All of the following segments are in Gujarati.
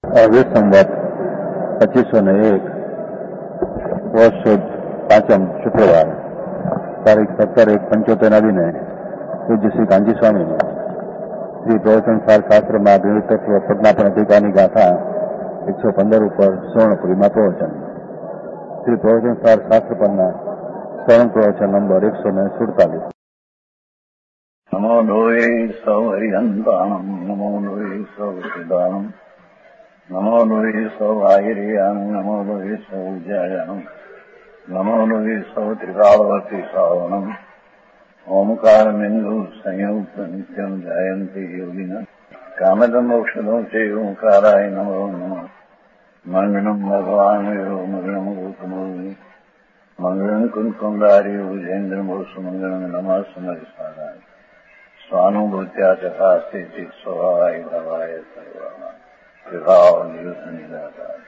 સંવત 2501 વર્ષ 5મ શુક્રવાર તારીખ 17/1/75 ના દિને પૂજ્ય શ્રી કાંજી સ્વામીનું શ્રી પ્રવચનસાર શાસ્ત્રમાં ગણિત તત્વ પ્રજ્ઞાપન અધિકારની ગાથા 115 ઉપર સ્વર્ણપુરીમાં પ્રવચન. શ્રી પ્રવચનસાર શાસ્ત્ર પરના સ્વર્ણ પ્રવચન નંબર 147. નમો લોહે સૌ હરિહંતાણમ નમો લોહે સૌ સિદ્ધાણમ નમો લોહે સૌ આયર્યાણમ નમો લોહે સૌ જયાણમ નમો લોહે સૌ ત્રિકાળવતી શ્રાવણમ ઓમકાર બિંદુ સંયુક્ત નિત્યમ જયંતી યોગિન કામદમ મોક્ષદો છે ઓંકારાય નમો નમઃ. મંગળમ ભગવાન મંગળમ ગૌતમોની મંગળમ કુંકુંડારી વિજેન્દ્રમોષ મંગળમ નમઃ સમરિસારાય સ્વાનુભૂત્યા ચકાસ્તે સ્વભાવાય ભવાય સર્વમાં વિભાવ નિયુત નિરાકાર.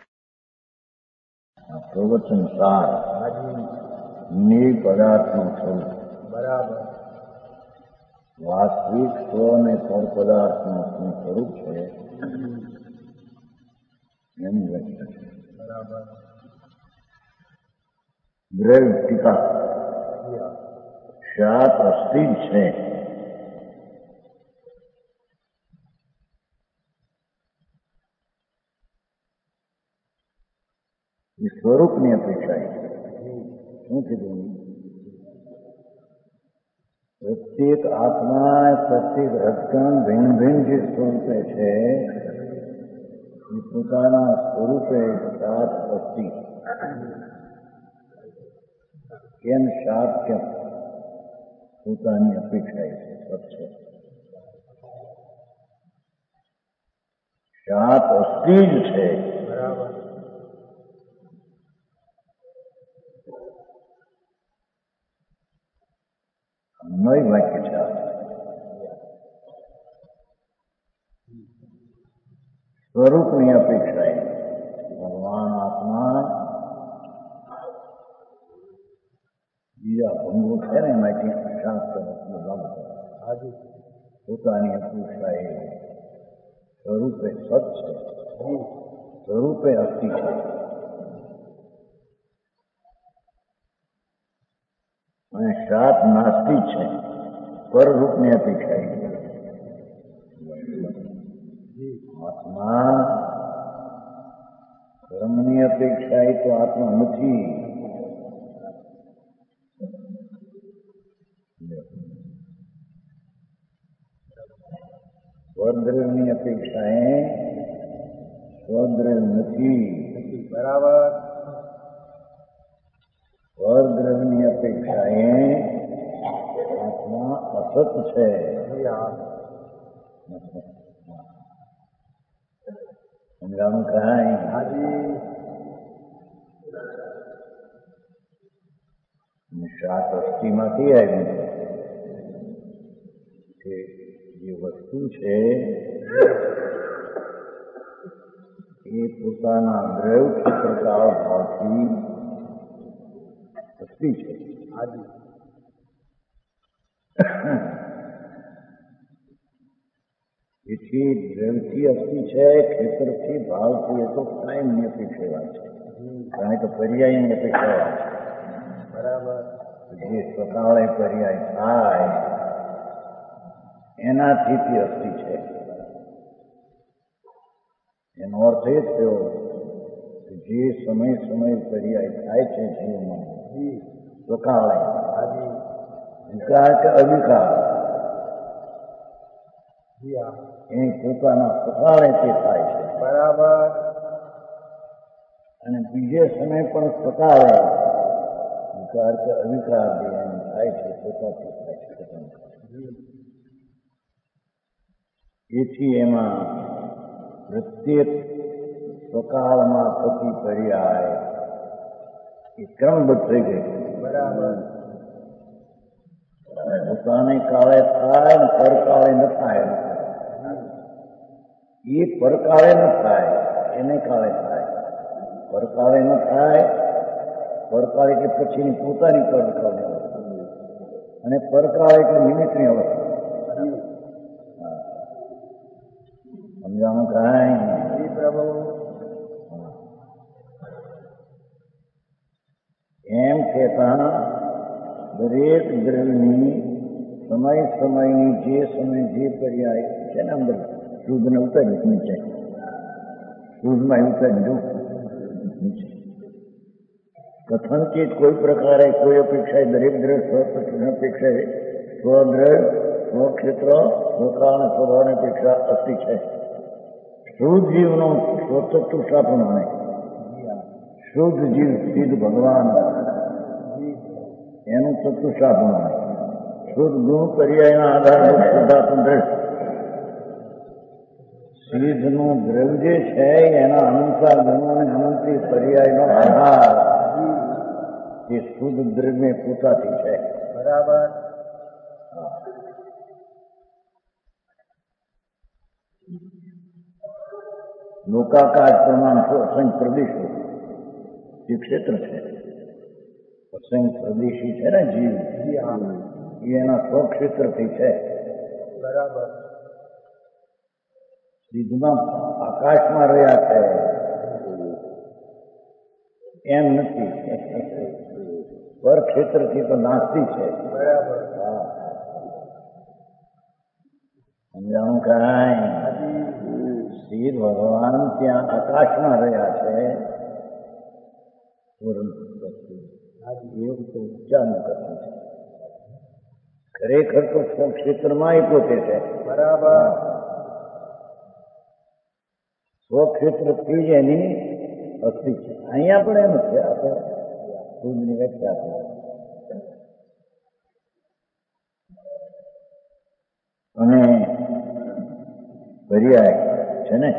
પ્રવચન સાર નિર પદાર્થનું સ્વરૂપ બરાબર વાસ્તવિક સ્વ અને પર પદાર્થનું શું સ્વરૂપ છે એની વ્યાખ્યા છે. બરાબર દ્રવ ટીકા શાત અસ્થિ છે. એ સ્વરૂપની અપેક્ષા શું કીધું? પ્રત્યેક આત્મા પ્રત્યેક રજકણ ભિન્ન ભિન્ન જે સ્વરૂપે છે એ પોતાના સ્વરૂપે સાત અસ્થિ. કેમ સાત? કેમ પોતાની અપેક્ષા છે. સાત અસ્થિ જ છે. બરાબર અન્વય વાક્ય છે. સ્વરૂપની અપેક્ષા ભગવાન આત્મા બીજા ભંગો છે ને એમાંથી શાસ્ત્ર પોતાની અપેક્ષા એ સ્વરૂપે સત છે, સ્વરૂપે અસ્થિ છે. અને સાત નાસ્તિ છે. પરરૂપની અપેક્ષા આત્મા કર્મની અપેક્ષા એ તો આત્મા નથી. સ્વદ્રવની અપેક્ષા એ સ્વદ્રવ નથી. બરાબર પરદ્રવની અપેક્ષા એ આત્મા અસત છે. સમજાણું કાંઈ? સાત અસ્થિમાંથી આવ્યું કે જે વસ્તુ છે એ પોતાના દ્રવ ક્ષેત્રકાળ ભાવથી અસ્થિ છે. એથી દ્રવથી અસ્થિ છે, ક્ષેત્રથી ભાવથી એ તો કાયમની અપેક્ષા વાત છે. કારણ કે પર્યાયની અપેક્ષા વાત છે. બરાબર જે સ્વકાળે પર્યાય થાય એનાથી અસ્થિ છે. એનો અર્થ એ થયો કે જે સમય પર્યાય થાય છે જીવમાં સ્વકાળે વિકાર કે અવિકાર એ પોતાના સ્વકાળે તે થાય છે. બરાબર અને બીજે સમય પણ સ્વકાળે વિકાર કે અવિકાર જે એમ થાય છે પોતાથી થાય છે. એથી એમાં પ્રત્યેક સ્વકાળમાં થતી પર્યાય એ ક્રમબદ્ધ થઈ ગઈ. બરાબર પોતાને કાળે થાય ને પરકાળે ન થાય. એ પરકાળે ન થાય એને કાળે થાય. પરકાળે ન થાય, પરકાળ એટલે પછીની પોતાની પરકાળની અવસ્થા અને પરકાળ એટલે નિમિત્તની અવસ્થા. સમજાણું કાંઈ? પ્રભુ એમ કહેતા દરેક દ્રવ્યની સમય સમયની જે સમય જે પર્યાય છે ને અંદર શુદ્ધને ઉતારી નીચે શુદ્ધમાં ઉતારી જો નીચે કથનચિત કોઈ પ્રકારે કોઈ અપેક્ષાએ દરેક દ્રવ્ય અપેક્ષાએ સ્વદ્રવ્ય સ્વક્ષેત્ર સ્વકાળ સ્વભાવની અપેક્ષા અતિ છે. શુદ્ધ જીવનો સ્વચતુષા પ્રમાણે શુદ્ધ જીવ સિદ્ધ ભગવાન એનું ચતુષા પ્રમાણે શુદ્ધ ગુણ પર્યાયના આધારે શુદ્ધાતંત્ર સિદ્ધનું દ્રવ્ય છે એના અનુસાર ગુણો અને અનંતી પર્યાયનો આધાર એ શુદ્ધ દ્રવ્ય પોતાથી છે. બરાબર લોકાકાશ પ્રમાણ અસંખ્ય પ્રદેશો જે ક્ષેત્ર છે અસંખ્ય પ્રદેશી છે ને જીવ એ એના સ્વક્ષેત્રથી છે. બરાબર સિદ્ધમાં આકાશમાં રહ્યા છે એમ નથી પર ક્ષેત્રથી તો નાસ્તી છે. બરાબર સમજાણું કાંઈ સિદ્ધ ભગવાન ત્યાં આકાશમાં રહ્યા છે એવું તો ઉપચારનું કરવું છે. ખરેખર તો સ્વક્ષેત્રમાં એ પોતે છે. બરાબર સ્વક્ષેત્રથી જ એની અસ્થિ છે. અહીંયા પણ એમ છે આપણે શુદ્ધની વ્યાખ્યા આપી અને પર્યાય છે ને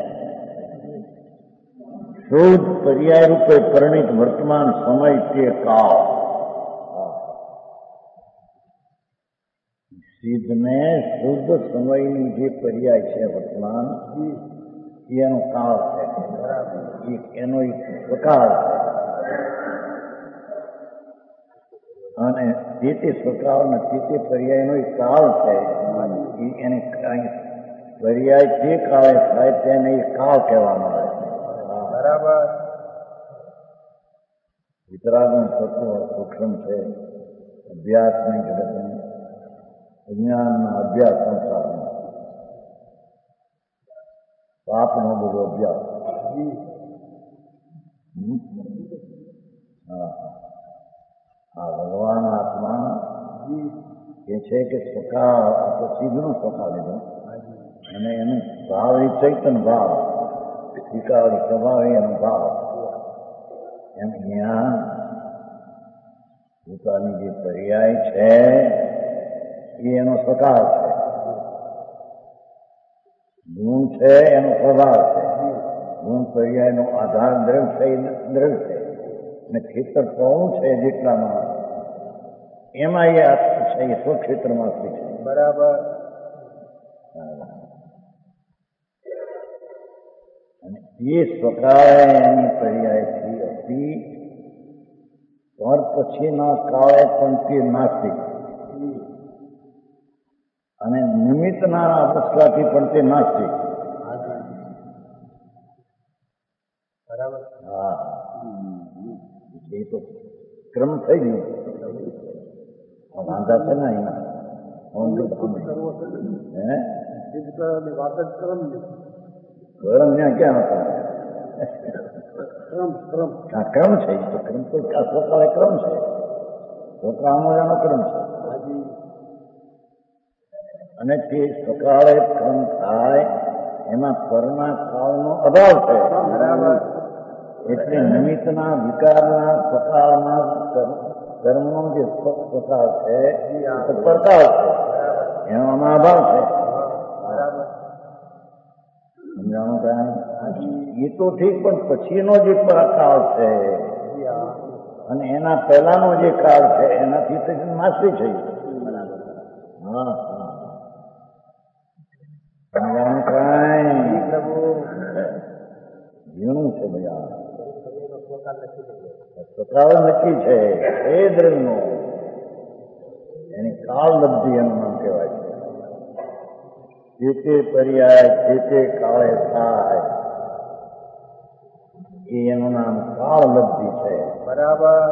શુદ્ધ પર્યાય રૂપે પરિણિત વર્તમાન સમય તે કાળ સિદ્ધને શુદ્ધ સમયની જે પર્યાય છે વર્તમાન એનો કાળ છે એનો એક સ્વકાળ છે અને તે સ્વકાળ ને તે પર્યાયનો એક કાળ છે એને પર્યાય જે કાળે થાય તેને એ કાળ કહેવામાં આવે છે. બરાબર વિતરાગન તત્વ સૂક્ષ્મ છે અભ્યાસની જગતની વિજ્ઞાનના અભ્યાસના સાધન પાપનો બધો અભ્યાસ હા ભગવાન આત્મા એ છે કે સકાળ તો સિદ્ધનો સકાળ લીધો અને એનું ભાવ એ ચૈતન ભાવ સ્વીકાર સ્વભાવ એનો ભાવ એમ અહીંયા પોતાની જે પર્યાય છે એ એનો સકાળ છે ગુણ છે એનો સ્વભાવ છે ગુણ પર્યાયનો આધાર દ્રવ્ય છે અને ખેતર કોણ છે જેટલામાં એમાં એ છે એ સ્વક્ષેત્રમાં છે. બરાબર અને એ સ્વકાળે એની પર્યાયથી હતી પર પછીના કાળે પણ તે નાસ્તિક અને નિમિત્તના અવસ્થાથી પણ તે નાસ્તિક. બરાબર હા એ તો ક્રમ થઈ ગયો વાંધા છે ને એના વાત જ ક્રમ ગરમ ત્યાં ક્યાં હતા ક્રમ ક્રમ આ ક્રમ છે એ તો ક્રમ તો આ સ્વકાળે ક્રમ છે સ્વકાળનો ક્રમ છે અને તે સકાળે ક્રમ થાય એમાં પરના કાળનો અભાવ છે. બરાબર એટલે નિમિત્તના વિકારના સકાળમાં કર્મનો જે સકાળ છે એ પરકાળ છે એમાં અભાવ છે. બરાબર સમજાણું કાંઈ એ તો ઠીક પણ પછીનો જે કાળ છે અને એના પહેલાનો જે કાળ છે એનાથી તો નાસ્તી થઈ. હા સમજાણું કાંઈ ઝીણું છે ભાઈ સકાળ નક્કી છે એ દ્રવ્યનો એની કાળ લબ્ધિ એનું નામ કહેવાય છે. જે તે પર્યાય જે તે કાળે થાય એનું નામ કાળલબ્ધિ છે. બરાબર.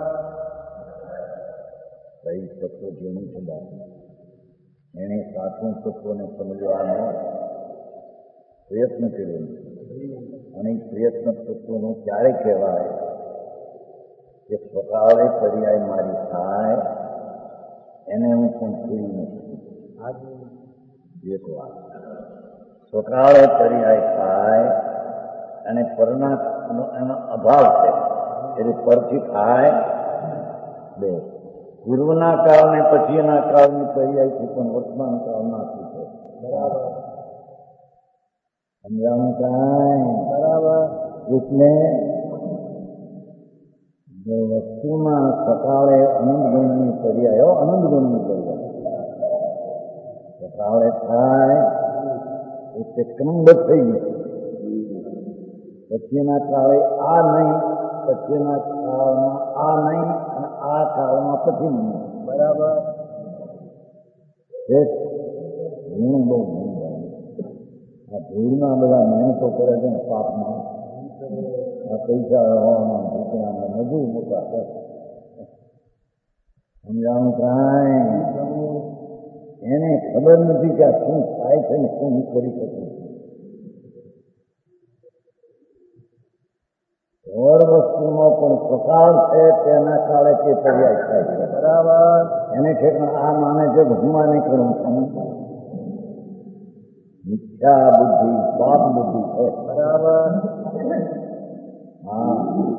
કઈ તત્વ જેનું છે બાપુ, એને સાચું તત્વને સમજવાનો પ્રયત્ન કર્યો અને પ્રયત્ન તત્વનો ક્યારે કહેવાય કે સકાળે પર્યાય મારી થાય એને હું પણ જોઈ નથી. એક વાત, સકાળે પર્યાય થાય અને પરના એનો અભાવ છે એટલે પરથી થાય બે. પૂર્વના કાળને પછીના કાળની પર્યાયથી પણ વર્તમાન કાળમાં શું છે. બરાબર. સમજાવું કાંઈ? બરાબર. એટલે વસ્તુના સકાળે અનંત ગુણની પર્યાયો અનંત ગુણની પર્યાય સકાળે થાય એટલે ક્રમબદ્ધ થઈ ગયું. પછીના કાળે આ નહીં, પછીના કાળમાં આ નહીં અને આ કાળમાં પછી નહીં. બરાબર. હું બહુ આ ધૂળના બધા મહેનતો કરે છે ને પાપમાં, આ પૈસા રહેવામાં દીકરામાં મજૂર મોટા કરે. સમજાણું કાંઈ? એને ખબર નથી કે આ શું થાય છે ને શું હું કરી શકું. હર વસ્તુમાં પણ સકાળ છે તેના કાળે તે પર્યાય થાય છે. બરાબર. એને ઠેકાણ આ માને છે ભગવાન નહીં કરું છું, મિથ્યા બુદ્ધિ પાપ બુદ્ધિ છે. બરાબર. હા.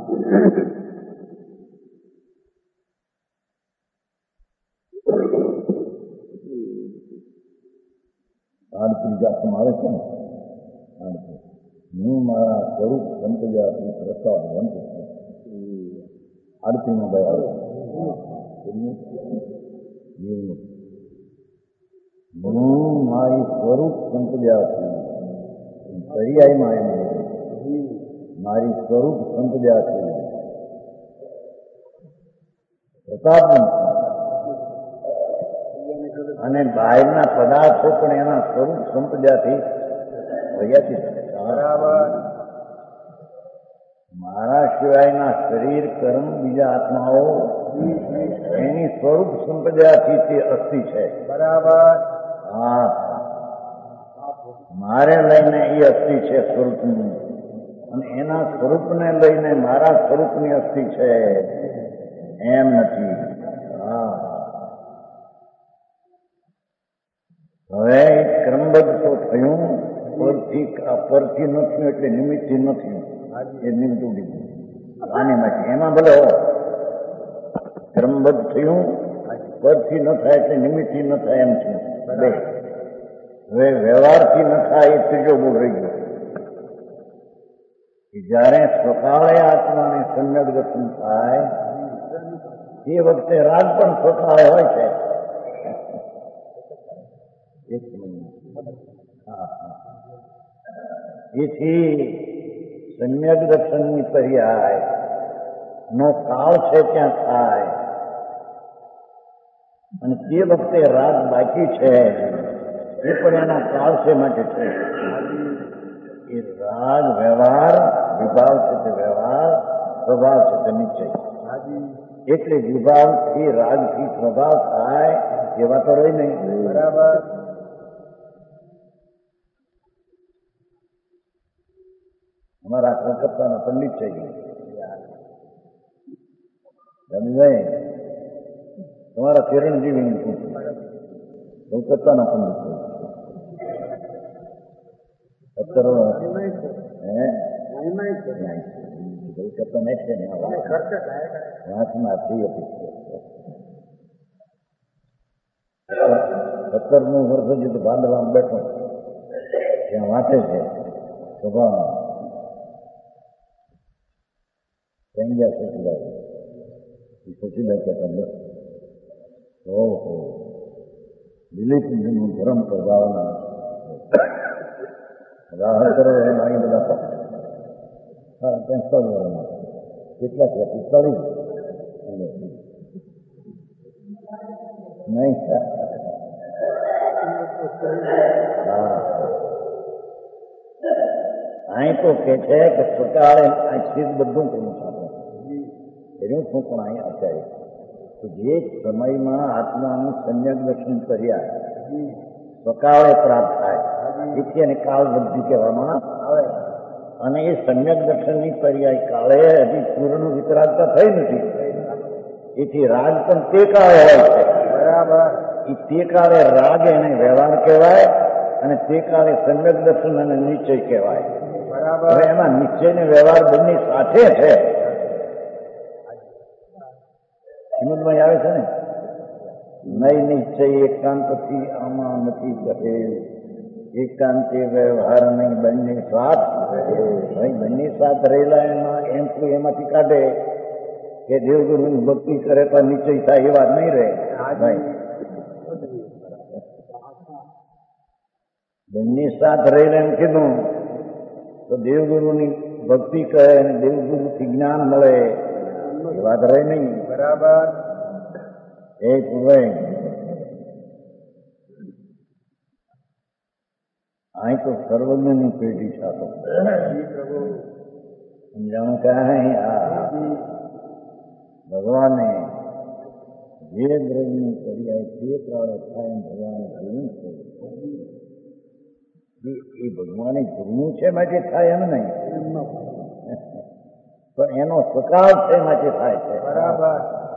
આડત્રીસ જાતમાં આવે છે ને, હું મારા સ્વરૂપ સંતજાથી પ્રસાદ વંત છું. આડત્રીમાં ભાઈ આવે હું મારી સ્વરૂપ સંતજાથી પર્યાયમાં એમ મારી સ્વરૂપ સંતજાથી પ્રસાદ વંત અને બહારના પદાર્થો પણ એના સ્વરૂપ સંપદાથી ભર્યાથી. બરાબર. મારા સિવાયના શરીર કર્મ બીજા આત્માઓ એની સ્વરૂપ સંપદાથી તે અસ્થિ છે. બરાબર. હા, મારે લઈને એ અસ્થિ છે સ્વરૂપની અને એના સ્વરૂપને લઈને મારા સ્વરૂપની અસ્થિ છે એમ નથી. હા. હવે ક્રમબદ્ધ તો થયું, પરથી ન થયું એટલે નિમિત્તથી ન થયું. એ નિમિત્ત ઉડી ગયું આની માટે. એમાં ભલે ક્રમબદ્ધ થયું, પરથી ન થાય એટલે નિમિત્તથી ન થાય એમ છે. હવે વ્યવહારથી ન થાય એ ત્રીજો ગુણ રહી ગયો. જયારે સકાળે આત્માને સમ્યક દર્શન થાય એ વખતે રાગ પણ સકાળે હોય છે. એથી સમ્યક દર્શનની પર્યાય નો કાળ છે ત્યાં થાય અને તે વખતે રાગ બાકી છે એ પણ એના કાળ છે માટે છે. એ રાગ વ્યવહાર વિભાવ છે તે વ્યવહાર, સ્વભાવ છે તે નિશ્ચય. એટલે વિભાવથી રાગથી સ્વભાવ થાય એવા તો રહી નહીં. બરાબર. અમારા કલકત્તાના પંડિત છે રવિભાઈ, તમારા કિરણજીવી કલકત્તાના પંડિત છે. કલકત્તા ને છે ને વાંચમાં થઈ હતી 17મું વર્ષ હજી તો ભાંડવામાં બેઠો ત્યાં વાંચે છે સભામાં. ગયા સચિદાય કહેતા ઓહો દિલીપનું ધર્મ પ્રભાવના રાહ કરો એમ અહીં બધા 45 વર્ષમાં કેટલા થયા 45 નહીં. હા અહીં તો કે છે કે સકાળે આજથી જ બધું કરવું છે આપણે એનું શું પણ અહીં અત્યારે તો જે સમયમાં આત્માનું સમ્યક દર્શન કર્યા સકાળે પ્રાપ્ત થાય એથી એને કાળ વૃદ્ધિ કહેવામાં આવે અને એ સમ્યક દર્શનની પર્યાય કાળે હજી પૂર્ણ વિતરાગતા થઈ નથી એથી રાગ પણ તે કાળે હોય છે બરાબર. એ તે કાળે રાગ એને વ્યવહાર કહેવાય અને તે કાળે સમ્યક દર્શન અને નિશ્ચય કહેવાય. બરાબર. હવે એમાં નિશ્ચય ને વ્યવહાર બંને સાથે છે. સમજમાં આવે છે ને? નહીં નિશ્ચય એકાંતથી આમાં નથી કહે એકાંતે વ્યવહાર નહીં બંને સાથ ભાઈ બંને સાથ રહેલા એમાં એમ કોઈ એમાંથી કાઢે કે દેવગુરુની ભક્તિ કરે પણ નિશ્ચય થાય એ વાત નહીં રહે ભાઈ. બંને સાથ રહેલા એમ કીધું તો દેવગુરુની ભક્તિ કરે અને દેવગુરુથી જ્ઞાન મળે એ વાત રહે નહીં. બરાબર. એ ભાઈ અહીં તો સર્વજ્ઞની પેઢી છે તો સમજાણું કાંઈ આ ભગવાને જે દ્રવ્યની પર્યાય તે કાળે થાય એમ ભગવાને જોયું છે એ ભગવાને જોયું છે માટે થાય એમ નહીં પણ એનો સકાળ છે માટે થાય છે. બરાબર.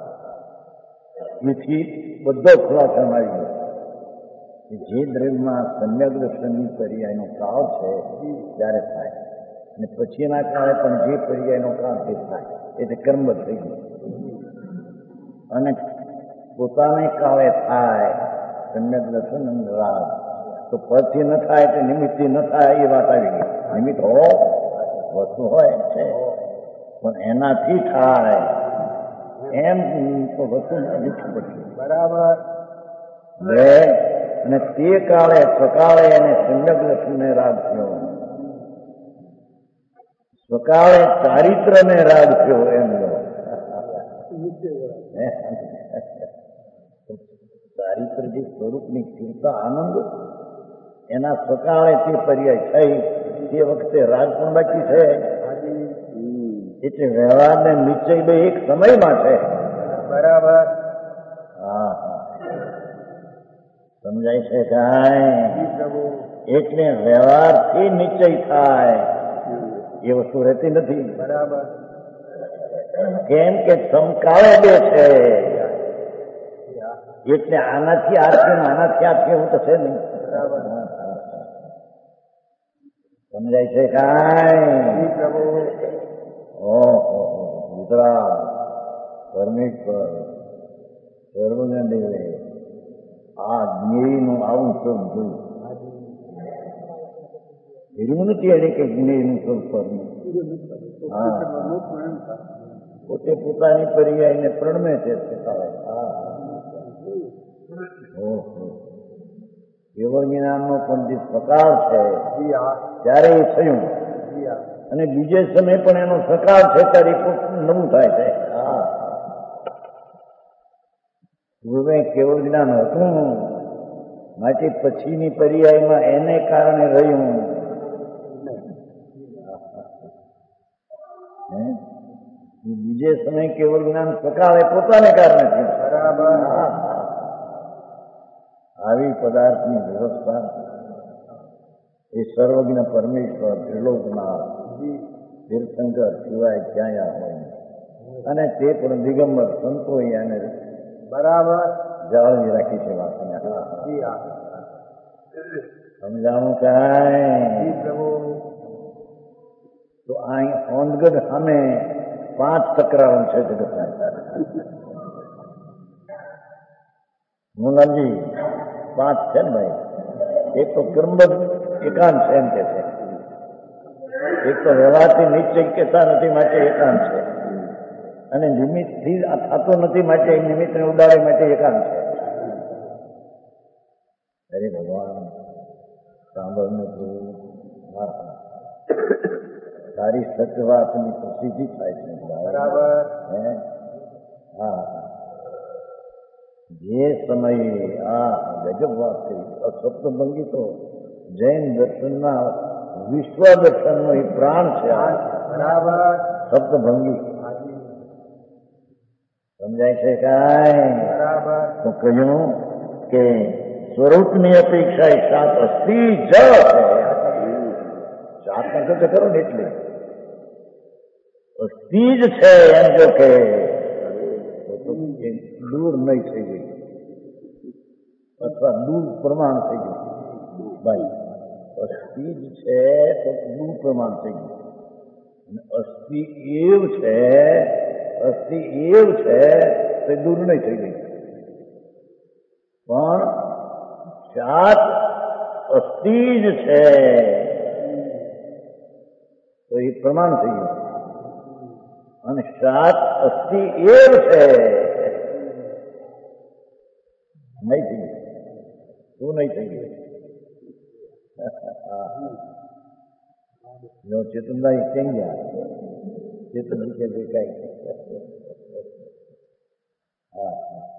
એથી બધો ખુલાસો આવી ગયો જે દ્રવ્યમાં સમ્યક દર્શનની પર્યાયનો કાળ છે ત્યારે થાય અને પછીના કાળે પણ જે પર્યાયનો કાળ તે થાય એટલે કર્મબદ્ધ થઈ ગયું અને પોતાને કાળે થાય સમ્યક દર્શન અને રાગ તો પરથી ન થાય કે નિમિત્તથી ન થાય એ વાત આવી ગઈ. નિમિત્ત વસ્તુ હોય છે પણ એનાથી થાય એમ તો વસ્તુ નથી પડતી. બરાબર. અને તે કાળે સકાળે એને સમ્યક દર્શનને રાગ થયો સકાળે ચારિત્રને રાગ થયો એમ ચારિત્ર જે સ્વરૂપની સ્થિરતા આનંદ એના સકાળે તે પર્યાય થઈ તે વખતે રાગ પણ બાકી છે એટલે વ્યવહાર ને નિશ્ચય બે એક સમયમાં છે. બરાબર. હા સમજાય છે કાંઈ? એટલે વ્યવહારથી નિશ્ચય થાય એ વસ્તુ રહેતી નથી. બરાબર. કેમ કે સમકાળે બે છે એટલે આનાથી આનાથી હું તો છે નહીં. બરાબર. સમજાય છે કાંઈ? ઓહો ગુજરાત પરમેશ્વર સર્વને દેવે આ જ્ઞેયનું આવું સ્વરૂપ જોયું એનું નથી એને કે જ્ઞેયનું સ્વરૂપ કર્યું. હા પોતે પોતાની પર્યાયને પ્રણમે છે કેવળ જ્ઞાનનો પણ જે સકાળ છે ત્યારે એ થયું અને બીજે સમય પણ એનો સકાળ છે ત્યારે નવું થાય છે. પૂર્વે કેવળ જ્ઞાન હતું માટે પછીની પર્યાયમાં એને કારણે રહ્યું બીજે સમય કેવળ જ્ઞાન સકાળે પોતાને કારણે થયું. બરાબર. આવી પદાર્થની વ્યવસ્થા એ સર્વજ્ઞ પરમેશ્વર ત્રિલોકનાથ તીર્થંકર સિવાય ક્યાંય હોય અને તે પણ દિગંબર સંતોએ એને બરાબર. જાળવી રાખી છે વાતને. સમજાણું કાંઈ? તો અહીં ઓનગઢ સામે 5 તકરારો છે જગતના. મુલાજી 5 છે ને ભાઈ. એક તો કર્મબદ્ધ એકાંત છે એમ કે છે, એક તો વ્યવહારથી નિશ્ચય કહેતા નથી માટે એકાંત છે અને નિમિત્તથી થતો નથી માટે નિમિત્તને ઉડાડે માટે એકાંત છે. અરે ભગવાન સાંભળને તું તારી સત્ય વાતની પ્રસિદ્ધિ થાય છે. બરાબર. હા જે સમયે આ ગજબ વાત કરી સપ્તભંગી તો જૈન દર્શનના વિશ્વ દર્શનનો એ પ્રાણ છે. બરાબર. સપ્તભંગી હાજી. સમજાય છે કાંઈ? બરાબર. તો કહ્યું કે સ્વરૂપની અપેક્ષા એ સાત અસ્થિ જ છે. સાત નકર તો કરો ને એટલે અસ્થિ જ છે. એમ જો કે તો એ દૂર નહીં થઈ ગઈ અથવા દૂર પ્રમાણ થઈ ગયું. ભાઈ અસ્થિ જ છે તો દૂર પ્રમાણ થઈ ગયું. અસ્થિ એવ છે, અસ્થિ એવ છે તો દૂર નહીં થઈ ગઈ. પણ સાત અસ્થિ જ છે તો એ પ્રમાણ થઈ ગયું. અને સાત અસ્થિ એવ છે નહીં થઈ ગયું. શું નહીં થઈ ગયું? જો ચેતનભાઈ કેમ ગયા? ચેતનભાઈ કે દેખાય. હા,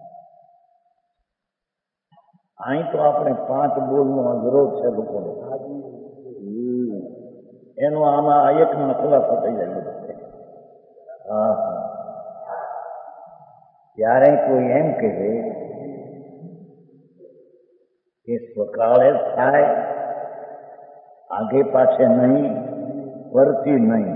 અહીં તો આપણે 5 બોલનો વિરોધ છે લોકોનો. એનો આમાં એકમાં ખુલાસો થઈ જાય. હા, ત્યારે કોઈ એમ કહે કે સ્વકાળે થાય, આગે પાછે નહીં, પરથી નહીં.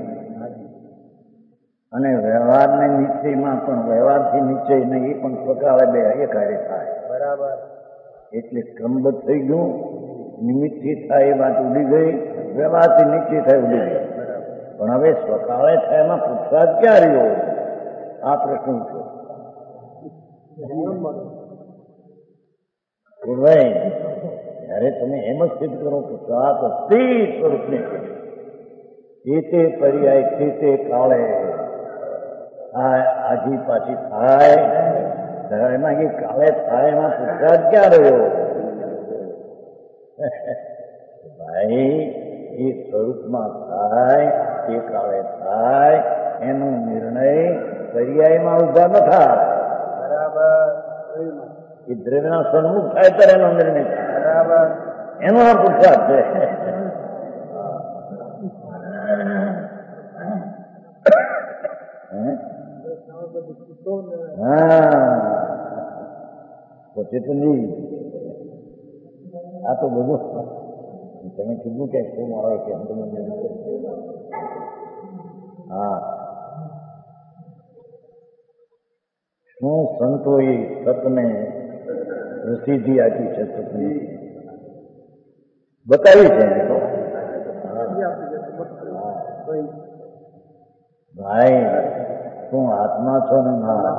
અને વ્યવહારને નિશ્ચયમાં પણ વ્યવહારથી નિશ્ચય નહીં, એ પણ સ્વકાળે બે એકારે થાય. બરાબર. એટલે ક્રમબદ્ધ થઈ ગયું. નિમિત્તથી થાય એ વાત ઉડી ગઈ, વ્યવહારથી નિશ્ચય થાય ઉડી ગઈ. પણ હવે સ્વકાળે થાય એમાં પુરુષાર્થ ક્યાં રહ્યો? આ પ્રશ્ન ઉઠ્યો. ભાઈ જ્યારે તમે એમ જ સિદ્ધ કરો કે સાત અસ્થિ સ્વરૂપને તે પર્યાય તે કાળે થાય, આજી પાછી થાય, એમાં એ કાળે થાય એમાં પુરુષાર્થ ક્યાં રહ્યો? ભાઈ એ સ્વરૂપમાં થાય, તે કાળે થાય, એનો નિર્ણય પર્યાયમાં ઉભા ન થાય. બરાબર. એ દ્રવ્યના સન્મુખ થાય ત્યારે એનો નિર્ણય થાય. બરાબર. એનો આ પુરુષાર્થ છે. હા, તો ચેતનજી આ તો બધું તમે કીધું કે શું આવે કે હા, શું સંતોએ સતને પ્રસિદ્ધિ આપી છે? સતની બતાવી છે એને તો. ભાઈ તું આત્મા છો ને ના?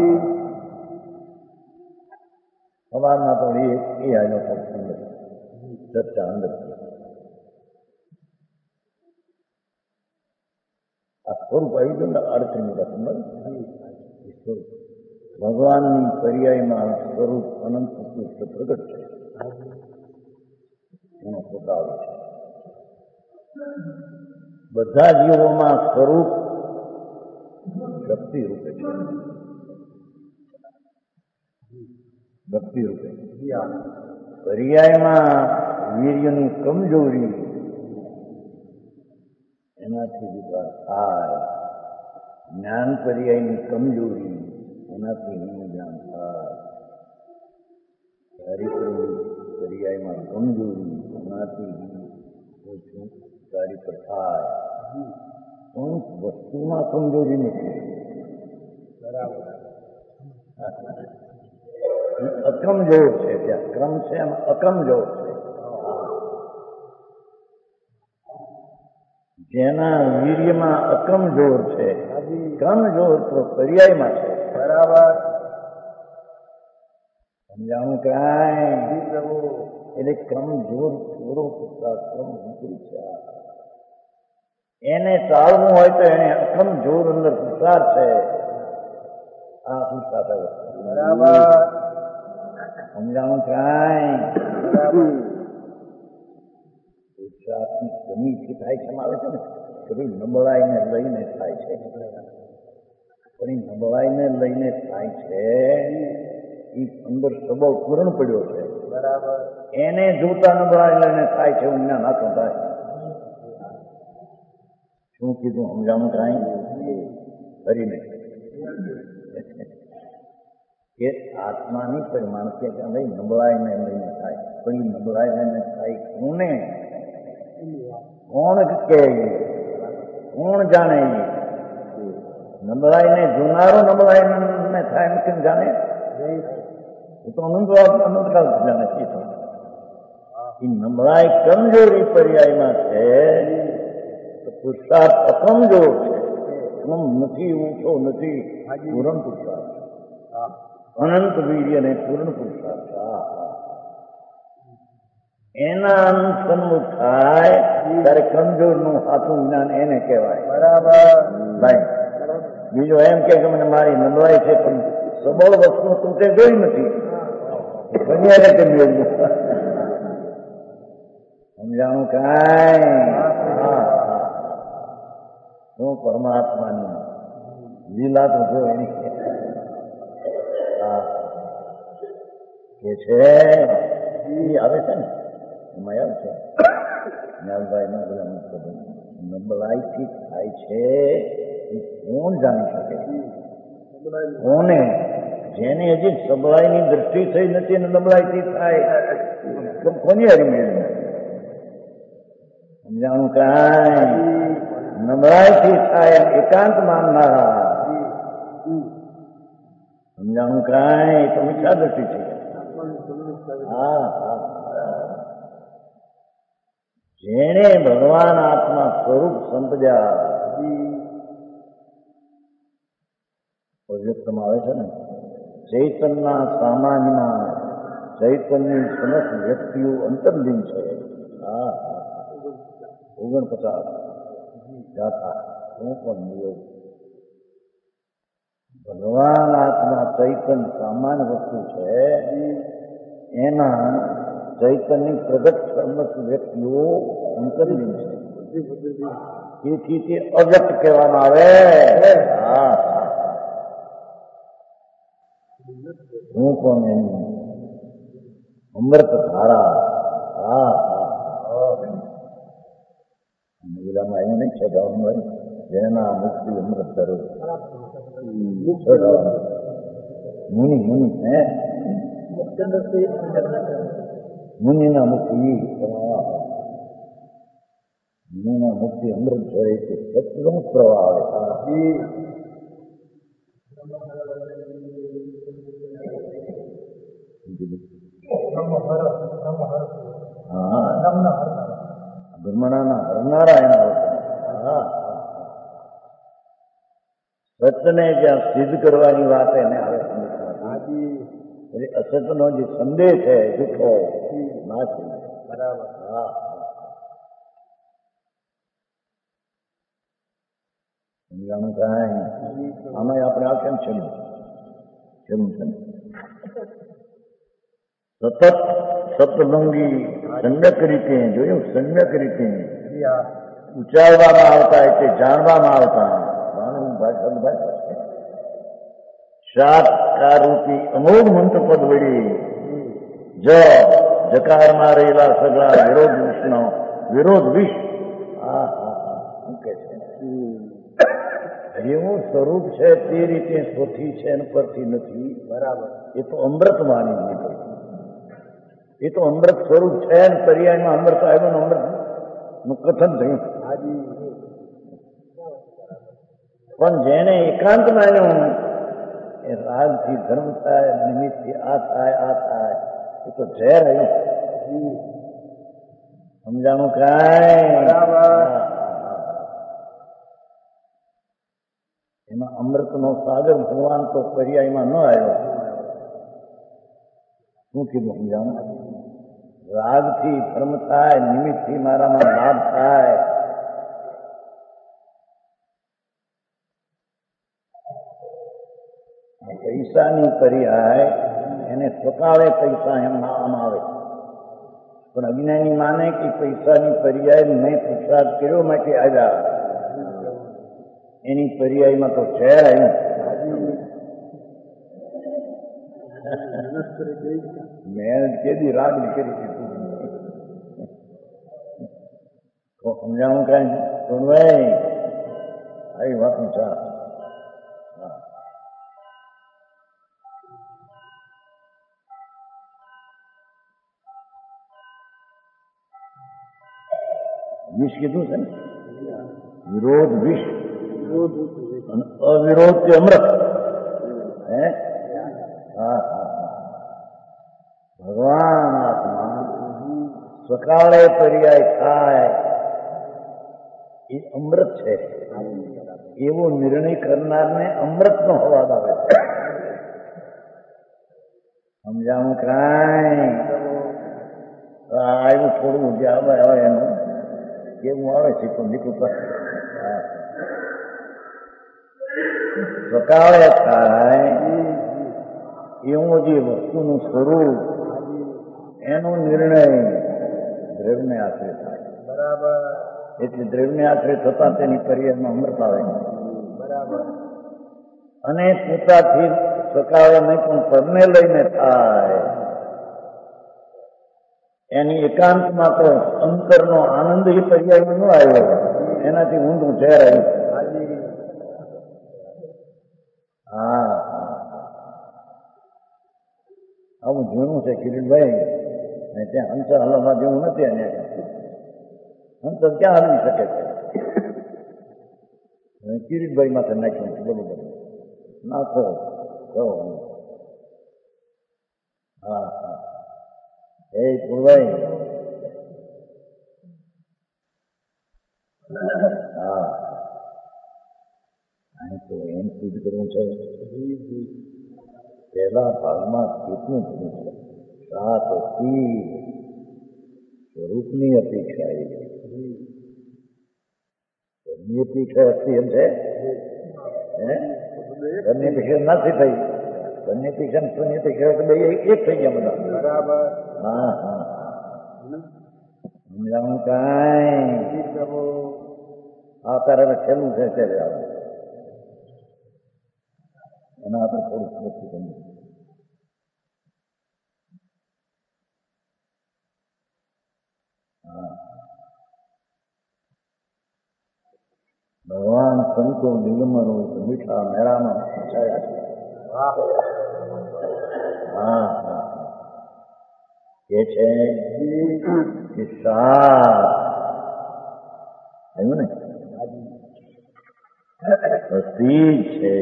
સવારમાં તો એ આવ્યો સત્સંગ ચર્ચા અંદર. આ સ્વરૂપ આવી ગયું ને અડચણની વાત સ્વરૂપ ભગવાનની પર્યાયમાં સ્વરૂપ અનંત ઉત્કૃષ્ટ પ્રગટ છે. એનો સ્વભાવ છે. બધા જીવોમાં સ્વરૂપ શક્તિ રૂપે છે. ભક્તિ રૂપે પર્યાયમાં વીર્યની કમજોરી એનાથી વિકાસ થાય. જ્ઞાન પર્યાયની કમજોરી એનાથી જ્ઞાન થાય. ચારિત્રની પર્યાયમાં કમજોરી એનાથી ઓછું ચારિત્ર થાય. પણ વસ્તુમાં કમજોરી નથી. બરાબર. અકમજોર છે. ત્યાં ક્રમ છે એમ અકમજોર છે. જેના વીર્યમાં અકમજોર છે, કમજોર તો પર્યાયમાં છે. બરાબર. સમજાણું કાંઈ? એટલે કમજોર પૂરો કરતા ક્રમ ઉતરી છે. એને ટાળવું હોય તો એને અકમજોર અંદર પુરુષાર્થ છે. આ પુરુષાર્થ આવે. બરાબર. સમજાણું કાંઈ? બરાબર. પુરુષાર્થની કમીથી થાય છે. આવે છે ને કે ભાઈ નબળાઈને લઈને થાય છે. પણ એ નબળાઈને લઈને થાય છે એ અંદર સ્વભાવ પૂર્ણ પડ્યો છે. બરાબર. એને જોતા નબળાઈ લઈને થાય છે એવું જ્ઞાન આખું થાય. શું કીધું સમજાણું કાંઈ ફરી નહીં કે આત્માની પરિમાણ કે ભાઈ નબળાઈને લઈને થાય પણ એ નબળાઈને થાય કોને કોણ કે કોણ જાણે નબળાઈને જોનારો નબળાઈને થાય એમ કેમ જાણે એ તો અનંતકાળ જાણે છે એ નબળાઈ કમજોરી પર્યાયમાં છે તો પુરુષાર્થ અકમજોર છે એમ નથી ઊંચો નથી પૂર્ણ પુરુષાર્થ અનંત વીર્ય ને પૂર્ણ પુરુષાર્થ એના સન્મુખ થાય ત્યારે કમજોર નું હાથું જ્ઞાન એને કહેવાય બરાબર ભાઈ બીજો એમ કે મને મારી નબળાઈ છે પણ સબળ વસ્તુ તું તે જોઈ નથી બન્યા રીતે મેળવું સમજાણું કાંઈ શું પરમાત્માની લીલા તો જો એની કે છે એ આવે છે ને એમાં એવું છે જ્ઞાનભાઈના બધા નબળાઈથી થાય છે એ કોણ જાણી શકે કોને જેને હજી સબળાઈની દ્રષ્ટિ થઈ નથી અને નબળાઈથી થાય તો કોની હરી મેળવી સમજાણું કાંઈ નબળાઈથી થાય એકાંત માનનારા સમજાણું કાંઈ તો મિથ્યા દ્રષ્ટિ છે હા જેણે ભગવાન આત્મા સ્વરૂપ સમજ્યા વ્યક્તમાં આવે છે ને ચૈતનના સામાન્યના ચૈતન્ય સમસ્ત વ્યક્તિઓ અંતર્લીન છે 49 ગાથા હું પણ બોલું ભગવાન આત્મા ચૈતન સામાન્ય વસ્તુ છે એના ચૈતન્ય પ્રગટ સમસ્ત વ્યક્તિઓ અંતર્લીન છે તેથી તે અગત કહેવામાં આવે હું પણ એની અમૃત ધારા પેલામાં એવું નહીં છોડાવવાનું હોય જેના મુક્તિ અમૃત ધરો મુનિ મુનિ હે મુનિના મુક્તિ મુનિના મુક્તિ અમૃત ધરે છે સત્યનો પ્રવાહ આવે બ્રહ્મણાના હરનારા એના સત્યને જ્યાં સિદ્ધ કરવાની વાત એને આવે એટલે અસત્યનો જે સંદેહ છે જૂઠો ના છે બરાબર સમજાણું કાંઈ આમાં આપણે આ કેમ છેલ્લું છે ને સતત સતભંગી સમ્યક રીતે જોયું સમ્યક રીતે ઉચ્ચારવામાં આવતા એટલે જાણવામાં આવતા સાતકારૂપી અમોઘ મંત્રપદ વળી જકારમાં રહેલા સગળા વિરોધ વિષનો વિરોધ વિષ કે છે એવું સ્વરૂપ છે તે રીતે સ્વથી છે અને પરથી નથી બરાબર એ તો અમૃત માની નીકળે એ તો અમૃત સ્વરૂપ છે ને પર્યાયમાં અમૃત આવ્યું ને અમૃત નું કથન થયું પણ જેને એકાંત માન્યું એ રાગથી ધર્મ થાય નિમિત્તથી આ થાય એ તો ઝેર આવ્યું સમજાણું કાંઈ એમાં અમૃતનો સાગર ભગવાન તો પર્યાયમાં ન આવ્યો શું કીધું સમજાણું રાગથી ધર્મ થાય નિમિત્તથી મારામાં લાભ થાય પૈસાની પર્યાય એને સ્વકાળે પૈસા એમ નામ આવે પણ અજ્ઞાની માને કે પૈસાની પર્યાય મેં પુરુષાર્થ કર્યો માટે આવ્યા એની પર્યાયમાં તો ઝેર આવ્યું મેં કેદી રાગ કરી દીધું તો સમજાવું કાંઈ સુનવાય આવી વાતનું ચાર. હા. વિષ કીધું છે ને, વિરોધ વિષ અને અવિરોધ કે અમૃત. હે હા હા હા. ભગવાન આત્મા સકાળે પર્યાય થાય એ અમૃત છે. એવો નિર્ણય કરનારને અમૃતનો હવાદ આવે છે. સમજાવું કાંઈ આવ્યું થોડું જે આવે એનું કેવું આવે છે પણ નીકળતા સકાળે થાય એવું જે વસ્તુનું સ્વરૂપ એનો નિર્ણય દ્રવ્યને આશરે થાય. બરાબર એટલે દ્રવ્યને આશરે થતા તેની પર્યાયમાં અમૃત આવે. બરાબર અને પોતાથી સકાળે નહીં પણ પરને લઈને થાય એની એકાંતમાં તો અંતરનો આનંદ એ પર્યાયમાં ન આવ્યો, એનાથી ઊંધું ઝેર આવ્યું. હાજી હા આવું જૂનું છે કિરીટભાઈ, ને ત્યાં હંસા હલવા જેવું નથી. અને હંસર ક્યાં હલવી શકે છે? કિરીટભાઈ માથે નાખ્યું છે બરોબર, નાખો કહો. હા હા એ પૂરભાઈ હા અહીં તો એમ સિદ્ધ કરવું છે. પહેલા ભાગમાં કેટલું બધું છે. સાત અતિ સ્વરૂપની અપેક્ષા એની અપેક્ષા હતી એમ છે. બંને અપેક્ષા નથી થઈ. બંને અપેક્ષા શૂન્ય અપેક્ષા બે એક થઈ ગયા બધા. બરાબર હા હા સમજાવું કાંઈ આ તારે છેલ્લું છે ત્યારે આવે એના આપણે થોડું સ્પષ્ટ કરીએ. ભગવાન સંતો નિગમનો મીઠા મેળામાં પહોંચાયા છે. હા હા કે છે કે સાત એવું ને હસી છે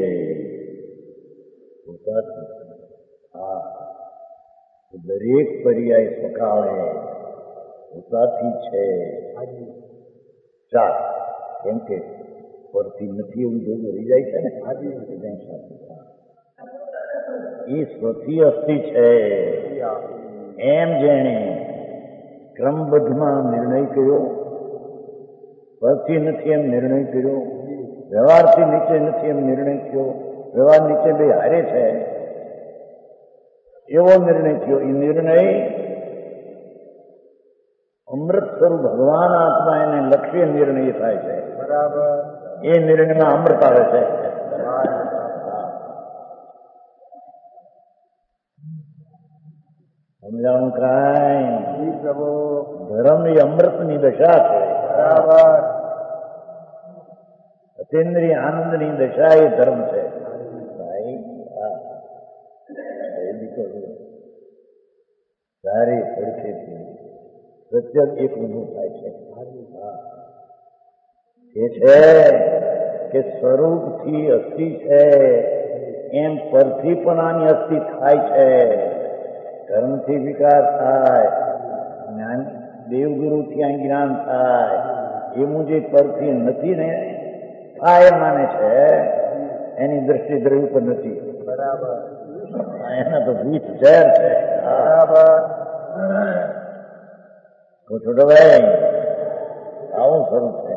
હા દરેક પર્યાય સકાળે પોતાથી છે. ચાર કેમ કે પરથી નથી એવું જોયું રહી જાય છે ને. એ સ્વથી અસ્થિ છે એમ જેણે ક્રમબદ્ધમાં નિર્ણય કર્યો, પરથી નથી એમ નિર્ણય કર્યો, વ્યવહારથી નીચે નથી એમ નિર્ણય થયો, વ્યવહાર નીચે બે હારે છે એવો નિર્ણય થયો. એ નિર્ણય અમૃત સ્વરૂપ ભગવાન આત્મા એને લક્ષ્ય નિર્ણય થાય છે. બરાબર એ નિર્ણયમાં અમૃત આવે છે. સમજાણું કાંઈ? ધર્મની અમૃતની દશા છે. બરાબર અતિન્દ્રિય આનંદની દશા એ ધર્મ છે. ભાઈ સારી પડખેથી સત્ય એક ઊભું થાય છે. એ છે કે સ્વરૂપથી અસ્થિ છે એમ પરથી પણ આની અસ્થિ થાય છે. કર્મથી વિકાર થાય, જ્ઞાન દેવગુરુથી આ જ્ઞાન થાય, એવું જે પરથી નથી ને થાય માને છે એની દ્રષ્ટિ દ્રવ્ય પર નથી. બરાબર એના તો વિષ ઝેર છે. બરાબર છોટો ભાઈ આવું સ્વરૂપ છે.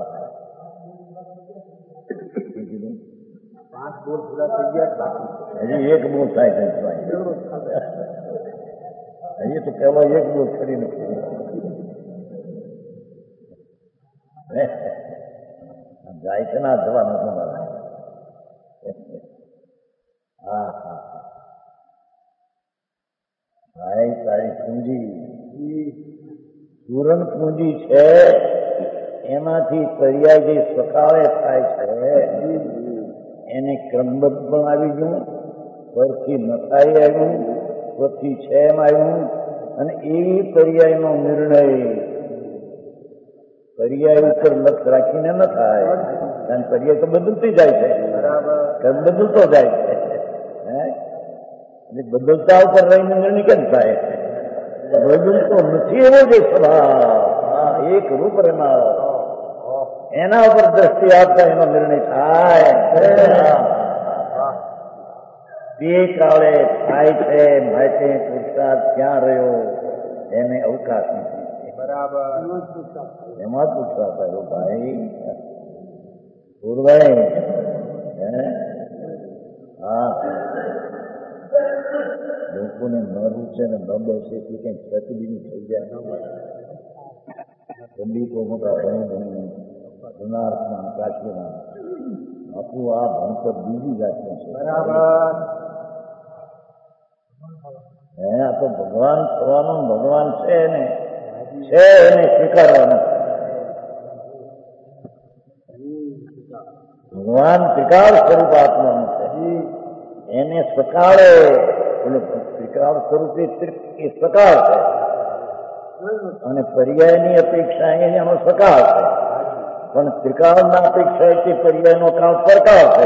પાંચ બોલ પૂરા થઈ ગયા બાકી હજી એક બોલ થાય છે હજી તો પેલો એક બોલ કરી નથી. જાય છે ના જવા નથી મારે. હા હા ભાઈ તારી પૂંજી પૂરણ પૂંજી છે એમાંથી પર્યાય જે સકાળે થાય છે એને ક્રમબદ્ધ પણ આવી ગયું, પરથી નથાઈ આવ્યું, પરથી છેમ આવ્યું, અને એવી પર્યાયનો નિર્ણય પર્યાય ઉપર લક્ષ રાખીને ન થાય, કારણ પર્યાય તો બદલતી જાય છે, ક્રમ બદલતો જાય છે. એટલે બદલતા ઉપર રહીને નિર્ણય કેમ થાય? બદલતો નથી એવો જે સ્વભાવ, એક રૂપ રહેનારો, એના ઉપર દ્રષ્ટિ આપતા એનો નિર્ણય થાય. તે કાળે થાય છે માટે પુરુષાર્થ ક્યાં રહ્યો એને અવકાશ નથી. બરાબર. એમાં જ પુરુષાર્થ આવ્યો ભાઈ. પૂરભાઈ હા, લોકોને ન રૂચે ને ન બેસે તે કંઈક પ્રતિબિંબ થઈ જાય. પંડિતો મોટા ભણી બનારસના કાશીના બાપુ આ ભણતર બીજી જાતનું છે. બરાબર. આ તો ભગવાન થવાનું, ભગવાન છે ને છે એને સ્વીકારવાનું. ભગવાન ત્રિકાળ સ્વરૂપ આત્માનું છે, એને સકાળે ત્રિકાળ સ્વરૂપે એ સકાળ છે, અને પર્યાયની અપેક્ષા એનો સકાળ છે, પણ ત્રિકાળના અપેક્ષા કે પર્યાયનો કાળ પ્રકાળ છે.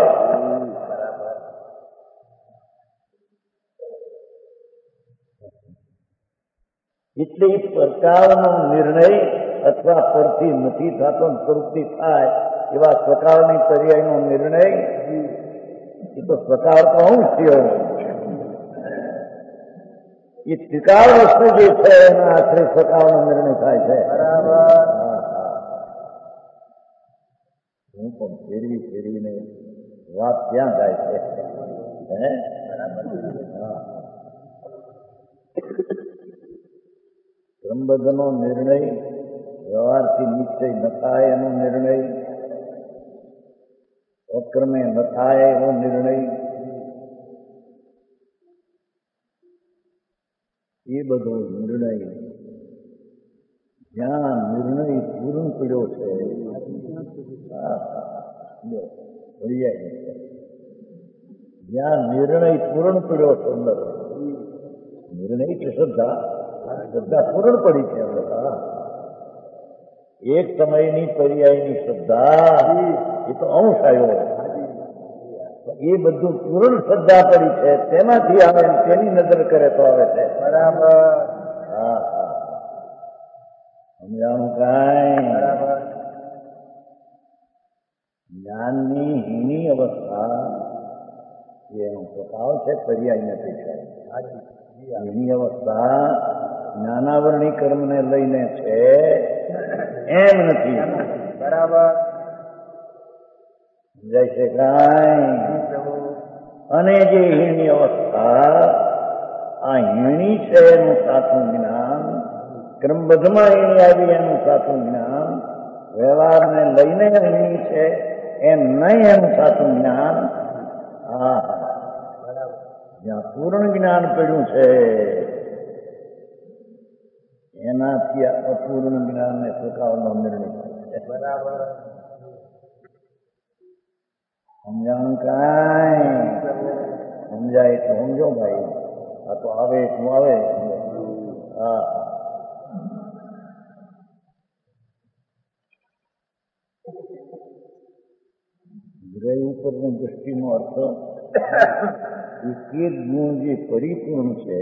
એટલે પ્રકાળનો નિર્ણય અથવા પરથી નથી થતો સ્વરૂપથી થાય એવા સકાળની પર્યાયનો નિર્ણય એ તો સકાળ તો હું થયો. એ ત્રિકાળ વસ્તુ જે છે એના આશરે સકાળનો નિર્ણય થાય છે. હું પણ ફેરવીને વાત ત્યાં જાય છે. ક્રમબદ્ધનો નિર્ણય, વ્યવહારથી નિશ્ચય ન થાય એનો નિર્ણય, અક્રમે ન થાય એવો નિર્ણય, એ બધો નિર્ણય જ્યાં નિર્ણય પૂર્ણ પડ્યો છે જ્યાં નિર્ણય પૂર્ણ પડ્યો છે અંદર નિર્ણય કે શ્રદ્ધા પૂર્ણ પડી છે. એક સમયની પર્યાયની શ્રદ્ધા એ તો અંશ આવ્યો, એ બધું પૂર્ણ શ્રદ્ધા પડી છે તેમાંથી આવે તેની નજર કરે તો આવે છે. બરાબર. હા હા, સમજાણું કાંઈ? જ્ઞાનની હીની અવસ્થા એનો સ્વભાવ છે પર્યાયની અપેક્ષા. હીની અવસ્થા જ્ઞાનાવરણી કર્મને લઈને છે એમ નથી. બરાબર. સમજાય છે કાંઈ? અને જે હીની અવસ્થા આ હીણી છે એનું સાચું જ્ઞાન, ક્રમબદ્ધમાં હીણી આવી એનું સાચું જ્ઞાન, વ્યવહારને લઈને હીણી છે એમ નહીં એનું સાચું જ્ઞાન. હા, જ્યાં પૂર્ણ જ્ઞાન પડ્યું છે એનાથી અપૂર્ણ જ્ઞાનને સ્વીકારવાનો નિર્ણય થાય છે. બરાબર. સમજાણું કાંઈ? સમજાય એટલું સમજો ભાઈ, આ તો આવે એટલું આવે. હા, ગ્રહ ઉપરની દ્રષ્ટિનો અર્થ એક એક ગુણ જે પરિપૂર્ણ છે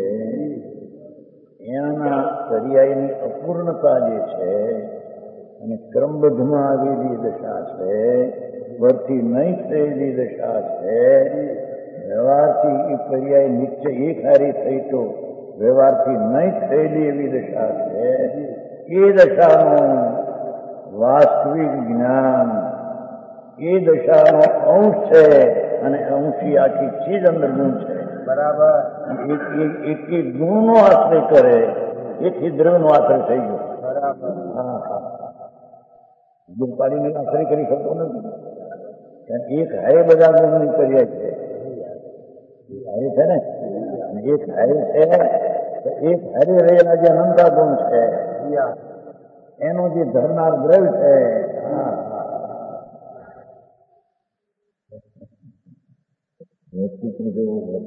એના પર્યાયની અપૂર્ણતા જે છે અને ક્રમબદ્ધમાં આવેલી દશા છે, પરથી નહીં થયેલી દશા છે, વ્યવહારથી એ પર્યાય નિશ્ચય એક હારી થઈ તો વ્યવહારથી નહીં થયેલી એવી દશા છે, એ દશાનું વાસ્તવિક જ્ઞાન એ દશાનો અંશ છે અને અંશી આખી ચીજ અંદર ગુણ છે. બરાબર. એક ગુણનો આશ્રય કરે એથી દ્રવ્યનો આશ્રય થઈ ગયો. બરાબર. હા હા, દુઃખ પાડીને આશ્રય કરી શકતો નથી, કારણ એક હાય બધા ગુણની પર્યાય છે. હાય છે ને, એક હાય છે તો એક હારે રહેલા જે અનંતા ગુણ છે એનો જે ધરનાર દ્રવ્ય છે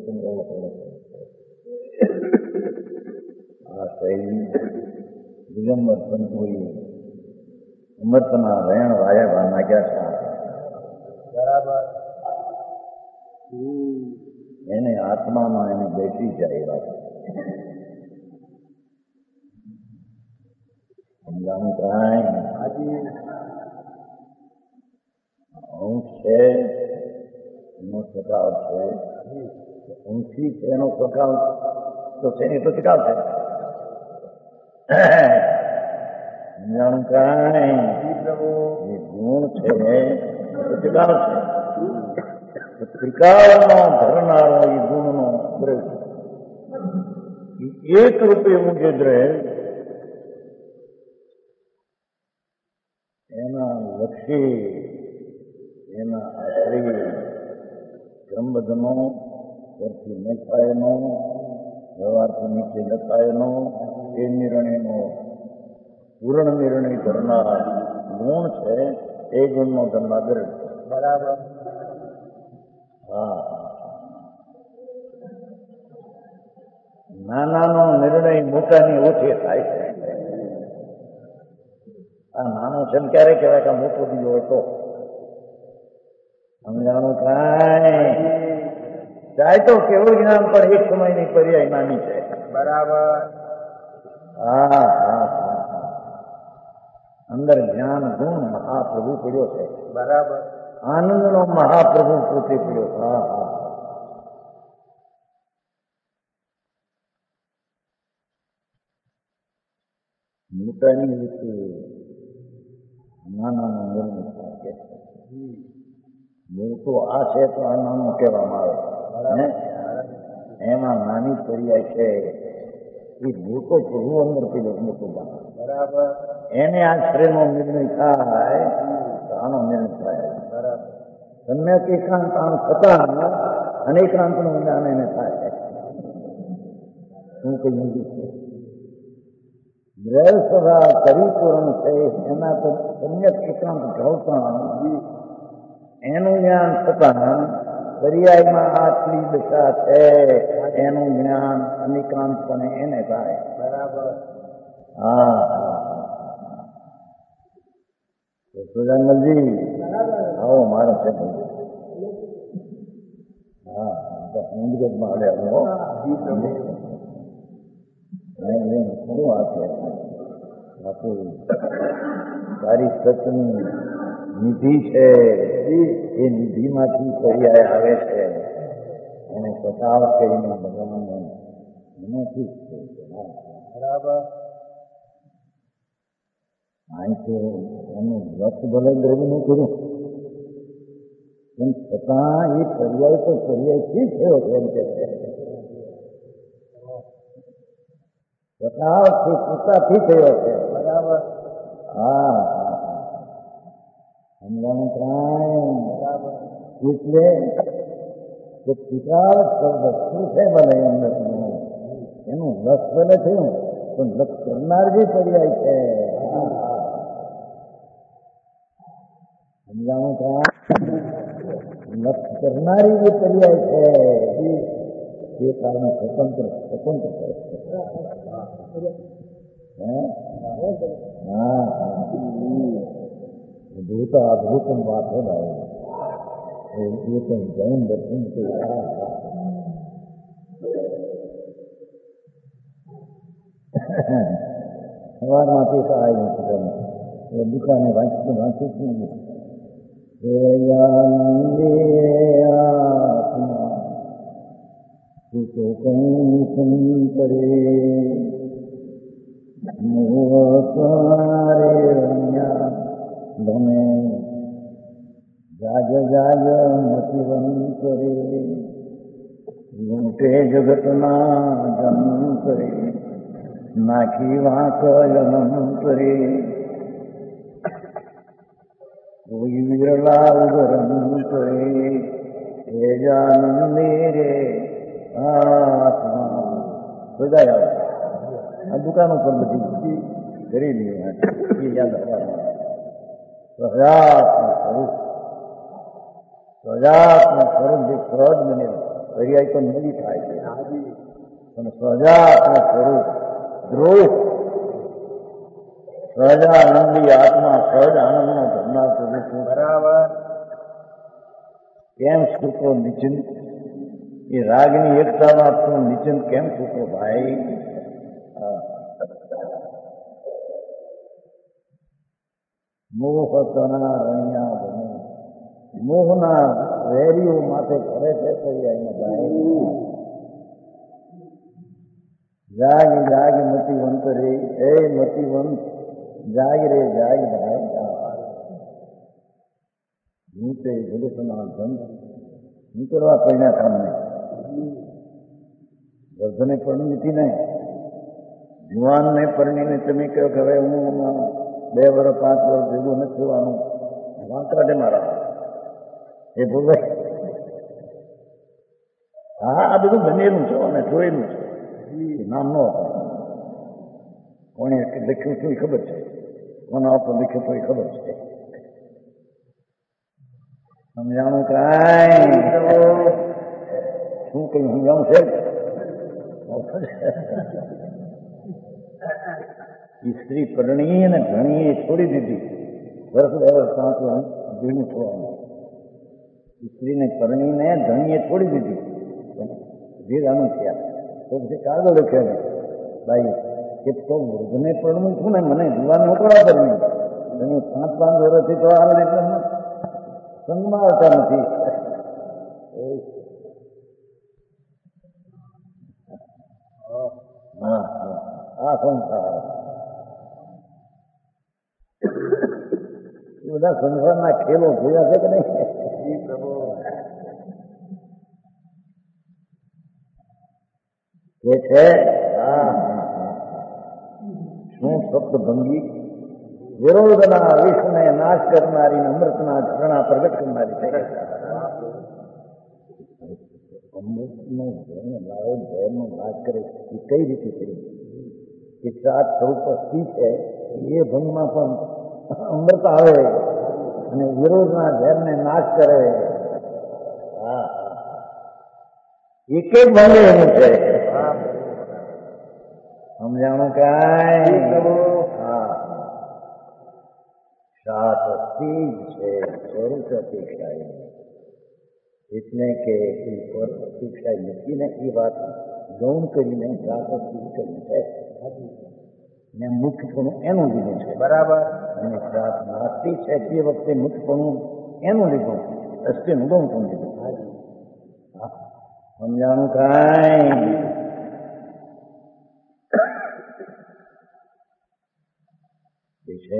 આ શૈલી દિગંબર સંતોએ અમૃતના વેણ વાયા નાખ્યા છે. બરાબર. એને આત્મામાં એને બેસી જાય એ વાત સમજાણું કાંઈ હાજી. અંશ છે એનો સ્વભાવ છે, અંશી છે એનો સ્વભાવ તો છે એ તો સ્વભાવ છે. સમજાણું કાંઈ જી પ્રભુ. એ ગુણ છે એ તો સ્વભાવ છે. ત્રિકાળનો ધરનારો એ ગુણનો દ્રવ્ય એક રૂપે હું જે દ્રવ્ય એના લક્ષી એના આશ્રય ક્રમબદ્ધનો પરથી ન થાયનો વ્યવહારથી નીચે ન થાયનો એ નિર્ણયનો પૂર્ણ નિર્ણય કરનાર ગુણ છે એ ગુણનો ધર્મા દ્રવ્ય. બરાબર. હા, નાનાનો નિર્ણય મોટાની ઓછી થાય છે. આ નાનો છે ને ક્યારે કહેવાય કે મોટો બીજો હોય તો સમજાણું કાંઈ ચાહે તો કેવળ જ્ઞાન પણ એક સમયની પર્યાય નાની છે. બરાબર. હા હા હા, અંદર જ્ઞાન ગુણ મહાપ્રભુ પડ્યો છે. બરાબર. આનંદનો મહાપ્રભુ પોતે પડ્યો. હા હા, મોટાની રીતે નાનાનો નિર્ણય થાય છે. મોટો આ છે તો આ નાનું કહેવામાં આવે. એમાં નાની પર્યાય છે એ મોટો પ્રભુ અંદર પેલો મોટો બને. બરાબર. એને આશ્રયનો નિર્ણય થાય તો આનો નિર્ણય થાય. બરાબર. સમ્યક એકાંત આમ થતા અનેકાંતનું જ્ઞાન એને થાય. શું કહ્યું છે? દ્રવ્ય સભા પરિપૂર્ણ છે એના તો સમ્યક એકાંત ઢળતા એનું જ્ઞાન થતા પર્યાયમાં આટલી દશા છે એનું જ્ઞાન અનેકાંતપણે એને થાય. બરાબર. હા સુજાનલજી આવો મારા છે. હા ઊંઘમાં હાલે આવો. જી પ્રભુ. શું વાત છે બાપુ, તારી સતની નિધિ છે એ નિધિમાંથી પર્યાય આવે છે એને સ્વભાવ કરીને ભગવાનને એનાથી જ છે. બરાબર. અહીં તો એનું લક્ષ ભલે દ્રવ્યનું કર્યું પણ છતાં એ પર્યાય તો પર્યાયથી થયો છે એમ કે છે. સ્વભાવથી કૃપાથી થયો છે. બરાબર. હા સમજાણું કાંઈ? બરાબર. એટલે કે પિતા વસ્તુ છે ભલે અંદર એનું લક્ષ ભલે થયું પણ લક્ષ કરનાર જે પર્યાય છે. સમજાણું કાંઈ? લક્ષ કરનારી જે પર્યાય છે તે કારણે સ્વતંત્ર છે. અદભુતમ વાત હોય એ કઈ જૈન દર્શન સવારમાંથી સહાય નથી દુકાને વાંચતું આત્મા તું તો કઈ સંતરે મોહરે રમ્યા ગમે જાગ જાગ મતિવન કરે લૂંટે જગતના જન્મ કરે નાખી વાંક જન્મ કરે કોઈ વિરલા ઉદરમ કરે હે જાનંદી રે આત્મા બધા આવે. આ દુકાનો પર બધી કરી લે યાદ સ્વજાત્મ સ્વરૂપ જે સહજ બનેલો પર્યાય તો નવી થાય છે અને સહજાત્મ સ્વરૂપ ધ્રુવ સહજાનંદી આત્મા સહજ આનંદનો ધરનાર પ્રભુ બરાબર. કેમ છૂટો નિશ્ચિંત? એ રાગની એકતામાં તું નિશ્ચિંત કેમ છૂટો ભાઈ? મોહ તના રણિયા બને, મોહના વેરીઓ માથે ઘરે છે પર્યાયમાં ભાઈ. જાગ જાગ મતિવંત રે, હે મતિવંત જાગ રે જાગ ભાઈ. હું તે જગતના ધન નીકળવા પડ્યા તમને વર્ધને પરણી હતી ને, જુવાનને પરણીને તમે કહો કે હવે હું 2 વર્ષ 5 વર્ષ ભેગું નથી થવાનું, વાંકરા છે મારા એ બોલે. હા, આ બધું બનેલું છે અને જોયેલું છે, નામ ન હતા. કોણે લખ્યું હતું એ ખબર છે, કોના ઉપર લખ્યું હતું એ ખબર છે. સમજાણું કાંઈ? શું કઈ સમજાણું છે? સ્ત્રી પરણી અને ધણીએ છોડી દીધી. વર્ષ 2 વર્ષ 5 વર્ષ ભેગું થવાનું. સ્ત્રીને પરણીને ધણીએ છોડી દીધી, ભેગાનું થયા. તો પછી કાગળ લખ્યા ભાઈ કે તો વૃદ્ધને પરણું છું ને, મને જુવાન નોકરા પરણી. તમે 5 વર્ષથી તો આ રીતે સંગમાં આવતા નથી. આ સંસાર એ બધા સંસારના ખેલો જોયા છે કે નહીં? કે છે શું સપ્તભંગી વિરોધના વિષને નાશ કરનારી, અમૃતના ઝરણા પ્રગટ કરનારી છે. અમૃતનો લાવે ભયનો નાશ કરે એ કઈ રીતે કરી? એ 7 સ્વરૂપ સ્થિત છે, એ ભંગમાં પણ અમૃત આવે અને વિરોધના ઝેરને નાશ કરે. હા, એક જ ભંગે એનું છે. સમજાણું કાંઈ? હા, 7 સ્થિત છે સ્વરૂપ અપેક્ષાએ, એટલે કે એ પર અપેક્ષા નથી ને, એ વાત ગૌણ કરીને 7 સ્થિત કરી છે ને મુખ્યપણું એનું લીધું છે. બરાબર. અને 7 નાસ્તી છે તે વખતે મુખ્યપણું એનું લીધું, અસ્થિનું ગૌણ પણ લીધું. સમજાણું કાંઈ? છે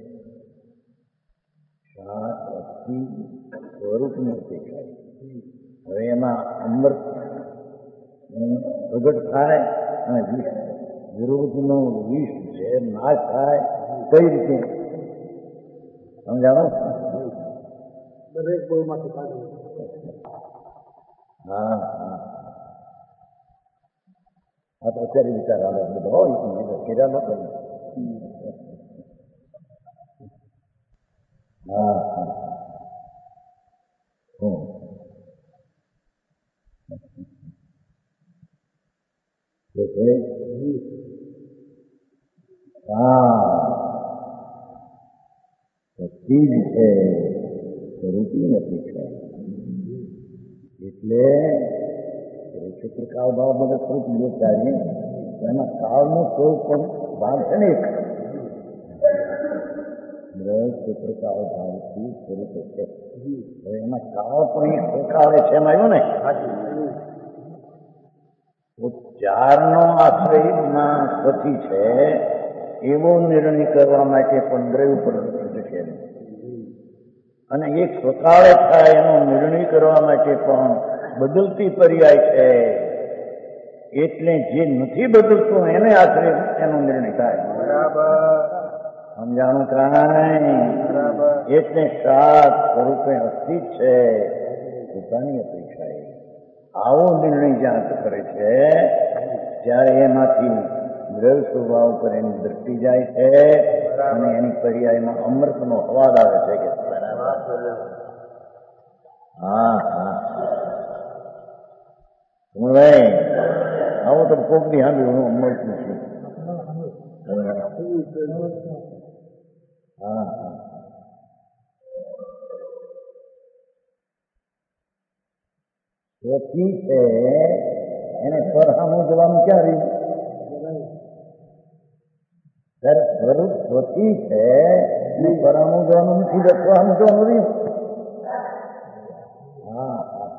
7 અસ્થિ સ્વરૂપની અપેક્ષા. હવે એમાં અમૃત પ્રગટ થાય અને વિરોધનો વિષ છે નાશ થાય. કઈ રીતે સમજાણો? દરેક બહુમાંથી કાઢવું. હા હા, આ તો અત્યારે વિચાર આવે બધો હોય કેરા ન કરે. હા હા, શક્તિ જ છે સ્વરૂપની અપેક્ષા. એટલે ક્ષેત્રકાળ ભાવ બધા સ્વરૂપ વિચારીએ એમાં કાળનું સ્વરૂપ પણ ભાગ છે ને, એક ક્ષેત્રકાળ ભાવથી સ્વરૂપ છે. હવે એમાં કાળ પણ એક પ્રકારે છે એમ આવ્યું ને. તો 4નો આશ્રય સ્વથી છે એવો નિર્ણય કરવા માટે પણ દ્રવ્ય પર છે, અને એક સ્વકાળે થાય એનો નિર્ણય કરવા માટે પણ બદલતી પર્યાય છે. એટલે જે નથી બદલતું એને આશ્રય એનો નિર્ણય થાય. બરાબર. સમજાણું કાંઈ? બરાબર. એટલે 7 સ્વરૂપે અસ્થિત છે પોતાની અપેક્ષાએ. આવો નિર્ણય જ્યાં કરે છે ત્યારે એમાંથી દ્રવ્ય સ્વભાવ પર એની દ્રષ્ટિ જાય છે અને એની પર્યાયમાં અમૃતનો અવાજ આવે છે કે હા હા, ભાઈ આવું તો કોકની હામી હું મળતું છું. હા સ્વથી છે એને પરહામું જવાનું ક્યાં રહ્યું? ત્યારે સ્વરૂપ સ્વથી છે એને પરહામું જવાનું નથી, પરહામું જવાનું રહ્યું. હા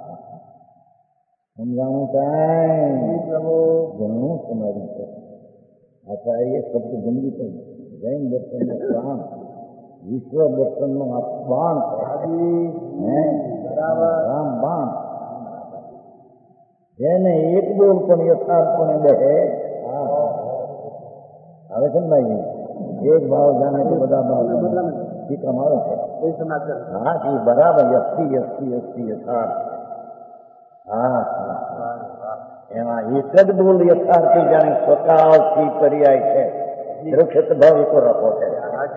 સમજાણું કાંઈ ઘણું સમારી છે. આચાર્ય શબ્દ ગંદી પણ જૈન દર્શનનો પ્રાણ, વિશ્વ દર્શનનો આ બાણ રામ બાણ, જેને એક બોલ પણ યથાર્થપણે દહે આવે છે ને ભાઈ, એક ભાવ જાણે તો બધા ભાવ ચિત્રમાં આવે છે. હા એ બરાબર અસ્થિ અસ્થિ અસ્થિ યથાર્થ. હા એમાં એક જ બોલ યથાર્થી જાણે સ્વકાળથી પર્યાય છે. સુરક્ષિત ભાવ એકો રાખો છે.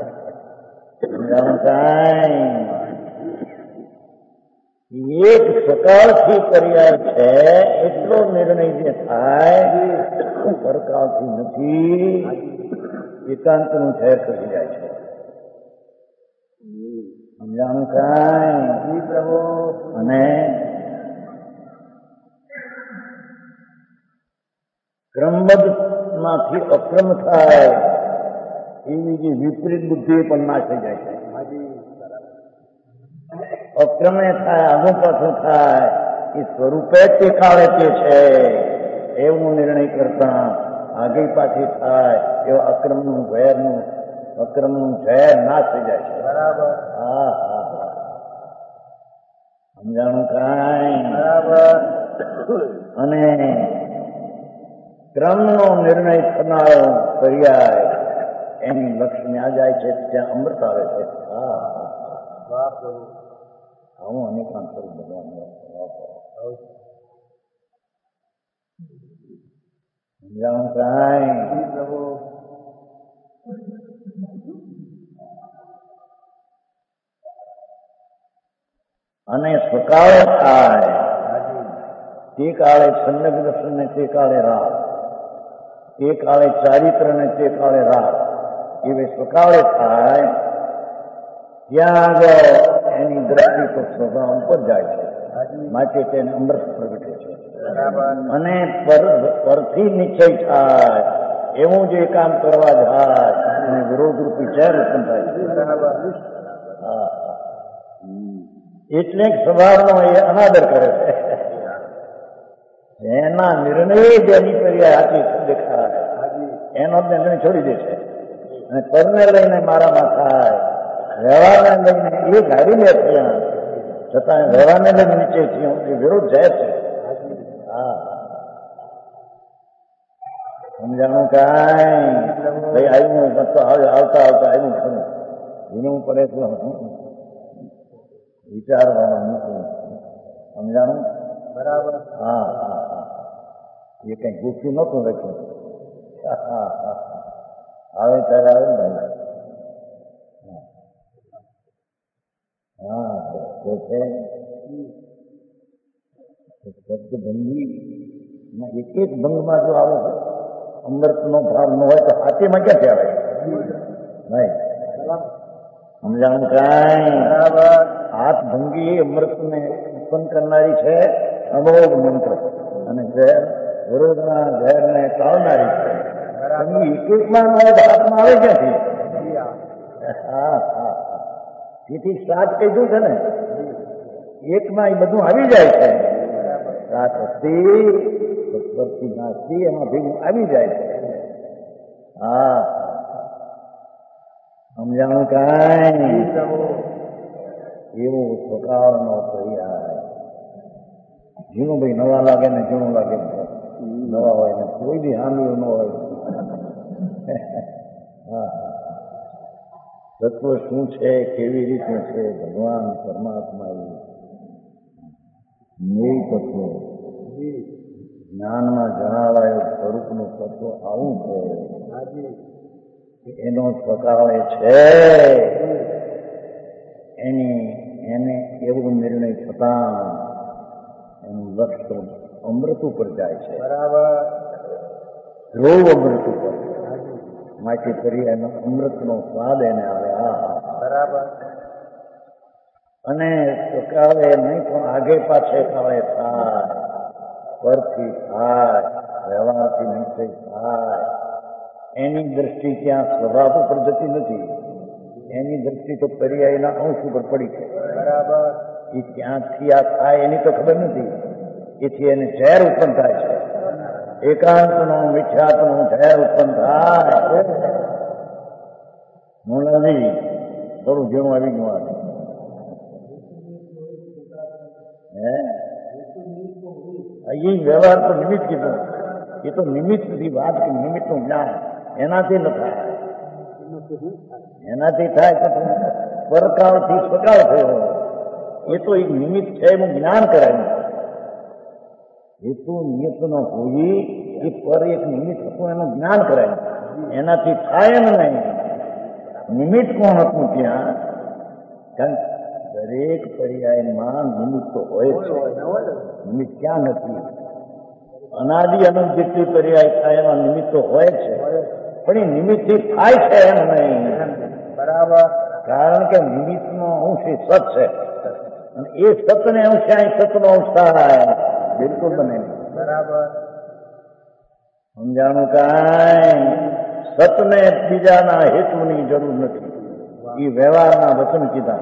એક સકાળથી પર્યાય છે એટલો નિર્ણય જે થાય પરકાળથી નથી, એકાંતનું ઝેર કરી જાય છે. સમજાણું કાંઈ? અને ક્રમબદ્ધ માંથી અક્રમ થાય એવી જે વિપરીત બુદ્ધિ પણ ના થઈ જાય છે. અક્રમે થાય, આગું પાછું થાય, એ સ્વરૂપે તે કાળે તે છે એવું નિર્ણય કરતા આગી પાછી થાય એવા અક્રમનું ઝેર ના થઈ જાય છે. બરાબર. હા હા હા સમજાણું કાંઈ? બરાબર. અને ક્રમનો નિર્ણય થનારો પર્યાય એની લક્ષ્મી આ જાય છે ત્યાં અમૃત આવે છે. હા આવું અનેકાંત કરું ભગવાન સમજાણું કાંઈ? અને સકાળે થાય તે કાળે સમ્યક દર્શન ને તે કાળે રાગ, તે કાળે ચારિત્ર ને તે કાળે રાગ, એવી સકાળે થાય ત્યાં આગળ એની દ્રષ્ટિ તો સ્વભાવ ઉપર જાય છે, માટે તેને અમૃત પ્રગટે છે. અને પરથી નિશ્ચય થાય એવું જે કામ કરવા જાય અને વિરોધરૂપી ઝેર ઉત્પન્ન થાય છે. એટલે સ્વભાવનો એ અનાદર કરે છે. એના નિર્ણય જેની પર્યાય હાથી દેખાય એનો નિર્ણય છોડી દે છે અને પરને લઈને મારામાં થાય, વ્યવહારને લઈને એ ગાડી લે થયા છતાં વ્યવહારને લઈને નીચે થયું એ વિરોધ જાય છે. હા સમજાણું કાંઈ? ભાઈ આવ્યું તો આવતા આવતા આવ્યું ખરું એનું પડે તો વિચારવાનું મૂકવું. સમજાણું? બરાબર. હા હા હા એ કઈ ગુસ્સું નહોતું લખ્યું. આવે ત્યારે આવે ને ભાઈ. હા તો છે શબ્દ ભંગી એક એક ભંગમાં જો આવો અમૃતનો ભાવ ન હોય તો હાથીમાં ક્યાંથી આવે? નહીં. સમજાણું કાંઈ? બરાબર. હાથ ભંગી અમૃતને ઉત્પન્ન કરનારી છે, અમોઘ મંત્ર, અને ઝેર વિરોધના ઝેરને ટાળનારી છે. એક એકમાં ન હોય તો હાથમાં આવે ક્યાંથી? હા હા તેથી સાત કીધું છે ને, એકમાં એ બધું આવી જાય છે. સાત અસ્થિ પરથી નાસ્તી એમાં ભેગું આવી જાય છે. હા સમજાણું કાંઈ? એવો સકાળનો પર્યાય ઝીણું ભાઈ નવા લાગે ને ઝીણું લાગે નવા હોય ને કોઈ બી હામીઓ ન હોય. હા તત્વ શું છે, કેવી રીતે છે, ભગવાન પરમાત્મા નેય તત્વ જ્ઞાનમાં જણાવાયું સ્વરૂપનું તત્વ આવું છે એનો સકાળે છે. એને એવો નિર્ણય થતા એનું લક્ષ્ય અમૃત ઉપર જાય છે, બરાબર. ધ્રુવ અમૃત ઉપર. માટી પર્યાયનો અમૃતનો સ્વાદ એને આવે. બરાબર. અને ટકાવે નહીં પણ આગે પાછે કાળે થાય, પરથી થાય, વ્યવહારથી નિશ્ચય થાય. એની દ્રષ્ટિ ત્યાં સ્વભાવ ઉપર જતી નથી, એની દ્રષ્ટિ તો પર્યાયના અંશ ઉપર પડી છે. બરાબર. એ ક્યાંથી આ થાય એની તો ખબર નથી, એથી એને ઝેર ઉત્પન્ન થાય છે. એકાંતનો મિથ્યાત્વનો ઝેર ઉત્પન્ન થાય. મોલાજી થોડું જેવું આવી ગયું આવે એ વ્યવહાર તો નિમિત્ત કીધું, એ તો નિમિત્તથી વાત કે નિમિત્તનું જ્ઞાન એનાથી ન થાય. એનાથી થાય તો પરકાળથી સકાળ થયો, એ તો એક નિમિત્ત છે એનું જ્ઞાન કરાયું. હેતુ નિયત ન હોઈ એ પર એક નિમિત્ત હતું એનું જ્ઞાન કરાયું. એનાથી થાય એમ નહીં. નિમિત્ત કોણ હતું ત્યાં? કારણ દરેક પર્યાયમાં નિમિત્ત તો હોય છે. નિમિત્ત ક્યાં નથી? અનાદિ અનંત જેટલી પર્યાય થાય એમાં નિમિત્ત તો હોય છે, પણ એ નિમિત્તથી થાય છે એમ નહીં. બરાબર. કારણ કે નિમિત્તનો અંશ એ સત છે, અને એ સતને અંશે અહીં સતનો અંશ થાય બિલકુલ બને નહીં. બરાબર. સમજાણું? કાંઈ સતને બીજાના હેતુની જરૂર નથી. એ વ્યવહારના વચન કીધા.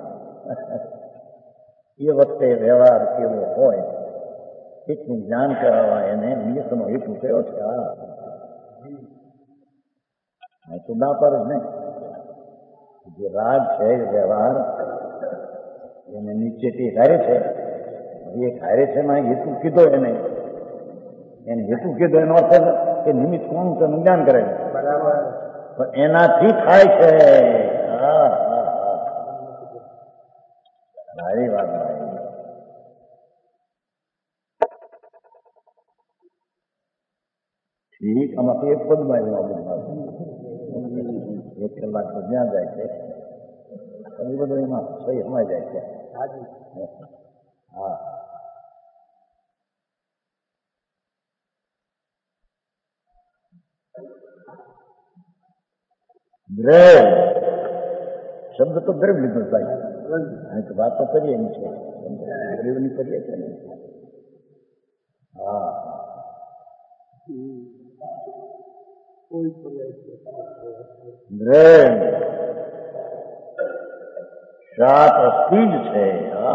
એ વખતે વ્યવહાર કેવો હોય એટલું જ્ઞાન કરાવવા એને નિયતનો હેતુ થયો છે. હા તો ના પર જ નહીં. જે રાગ છે વ્યવહાર એને નીચેથી હારે છે, એ હારે છે એમાં હેતુ કીધો એને હેતુ કીધો એનો અર્થ કે નિમિત્ત કોણ છે જ્ઞાન કરે છે. બરાબર. પણ એનાથી થાય છે. સારી વાત. ઠીક. આમાંથી એક પદમાં એવું એક કલાક તો જ્યાં જાય છે એ બધું એમાં સહી સમાઈ જાય છે. હા. દ્રવ શબ્દ તો દ્રવ લીધો ભાઈ, તો વાત તો કરીએ એમ છે, દ્રવની કરીએ છે ને. હા. દ્રવ સાત અસ્થિ જ છે.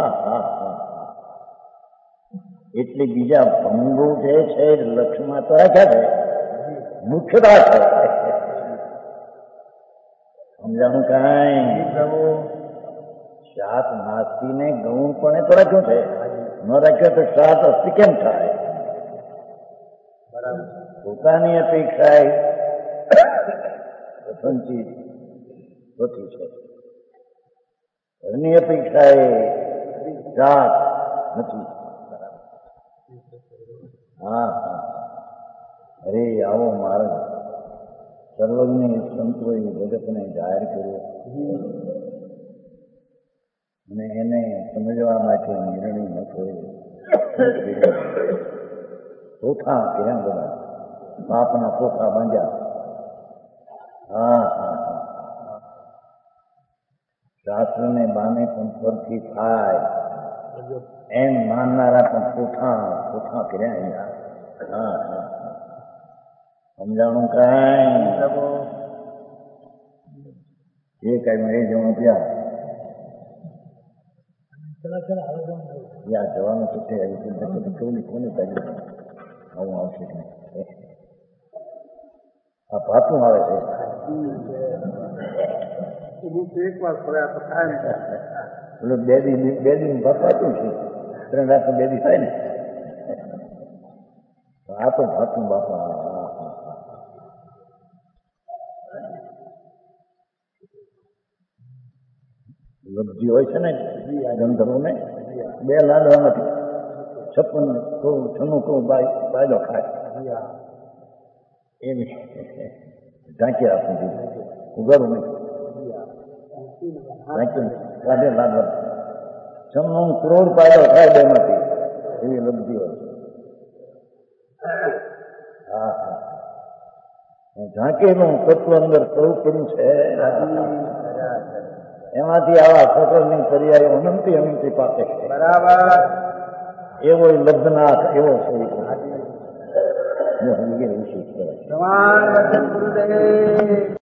એટલે બીજા ભંગો જે છે લક્ષ્યમાં તો રાખ્યા છે, મુખ્યતા છે. સમજાણું? કાંઈ સાત નાસ્તીને ગૌણ પણ તો રાખ્યું છે, ન રાખ્યો તો સાત અસ્થિ કેમ થાય? પોતાની અપેક્ષાએ સંચિત હોતી છે, એની અપેક્ષાએ સાત નથી. હા. અરે આવો માર્ગ સર્વજ્ઞ સંતોએ જગતને જાહેર કર્યો અને એને સમજવા માટે નિર્ણય ન થયો. પોથા કર્યા બધા, બાપના પોથા બાંધ્યા. શાસ્ત્રને બાને પણ પરથી થાય એમ માનનારા પણ પોથા કર્યા અહીંયા. સમજાણું? કાંઈ એ કઈ મેં જવાનું ત્યાં જવાનું તો કોને કાઢ્યું આવું આવશે? આ ભાતું આવે છે. એક વાર ફર્યા તો થાય ને બે દી ભાતું છે, 3 રાત 2 દી થાય ને. આ તો ભાતું બાપા. લબ્ધી હોય છે ને ગંધર્વોને, 2 લાડવામાંથી 56 કરોડ બાયલો ખાય એવી ઢાંકી રાખવું જોઈએ. ઉગાડું નહીં, ઢાંકી કાઢે લાડવા 96 કરોડ બાયલો ખાય 2માંથી એવી લબ્ધી હોય. હા હા ઝાંકીનું તત્વ અંદર સૌ કર્યું છે એમાંથી આવા સફળની પર્યાયો અનંતી અનંતી પાકે છે બરાબર એવો લબ્ધનાથ એવો સ્વરૂપ વગેરે વિશે સમાન વચન ગુરુદેવ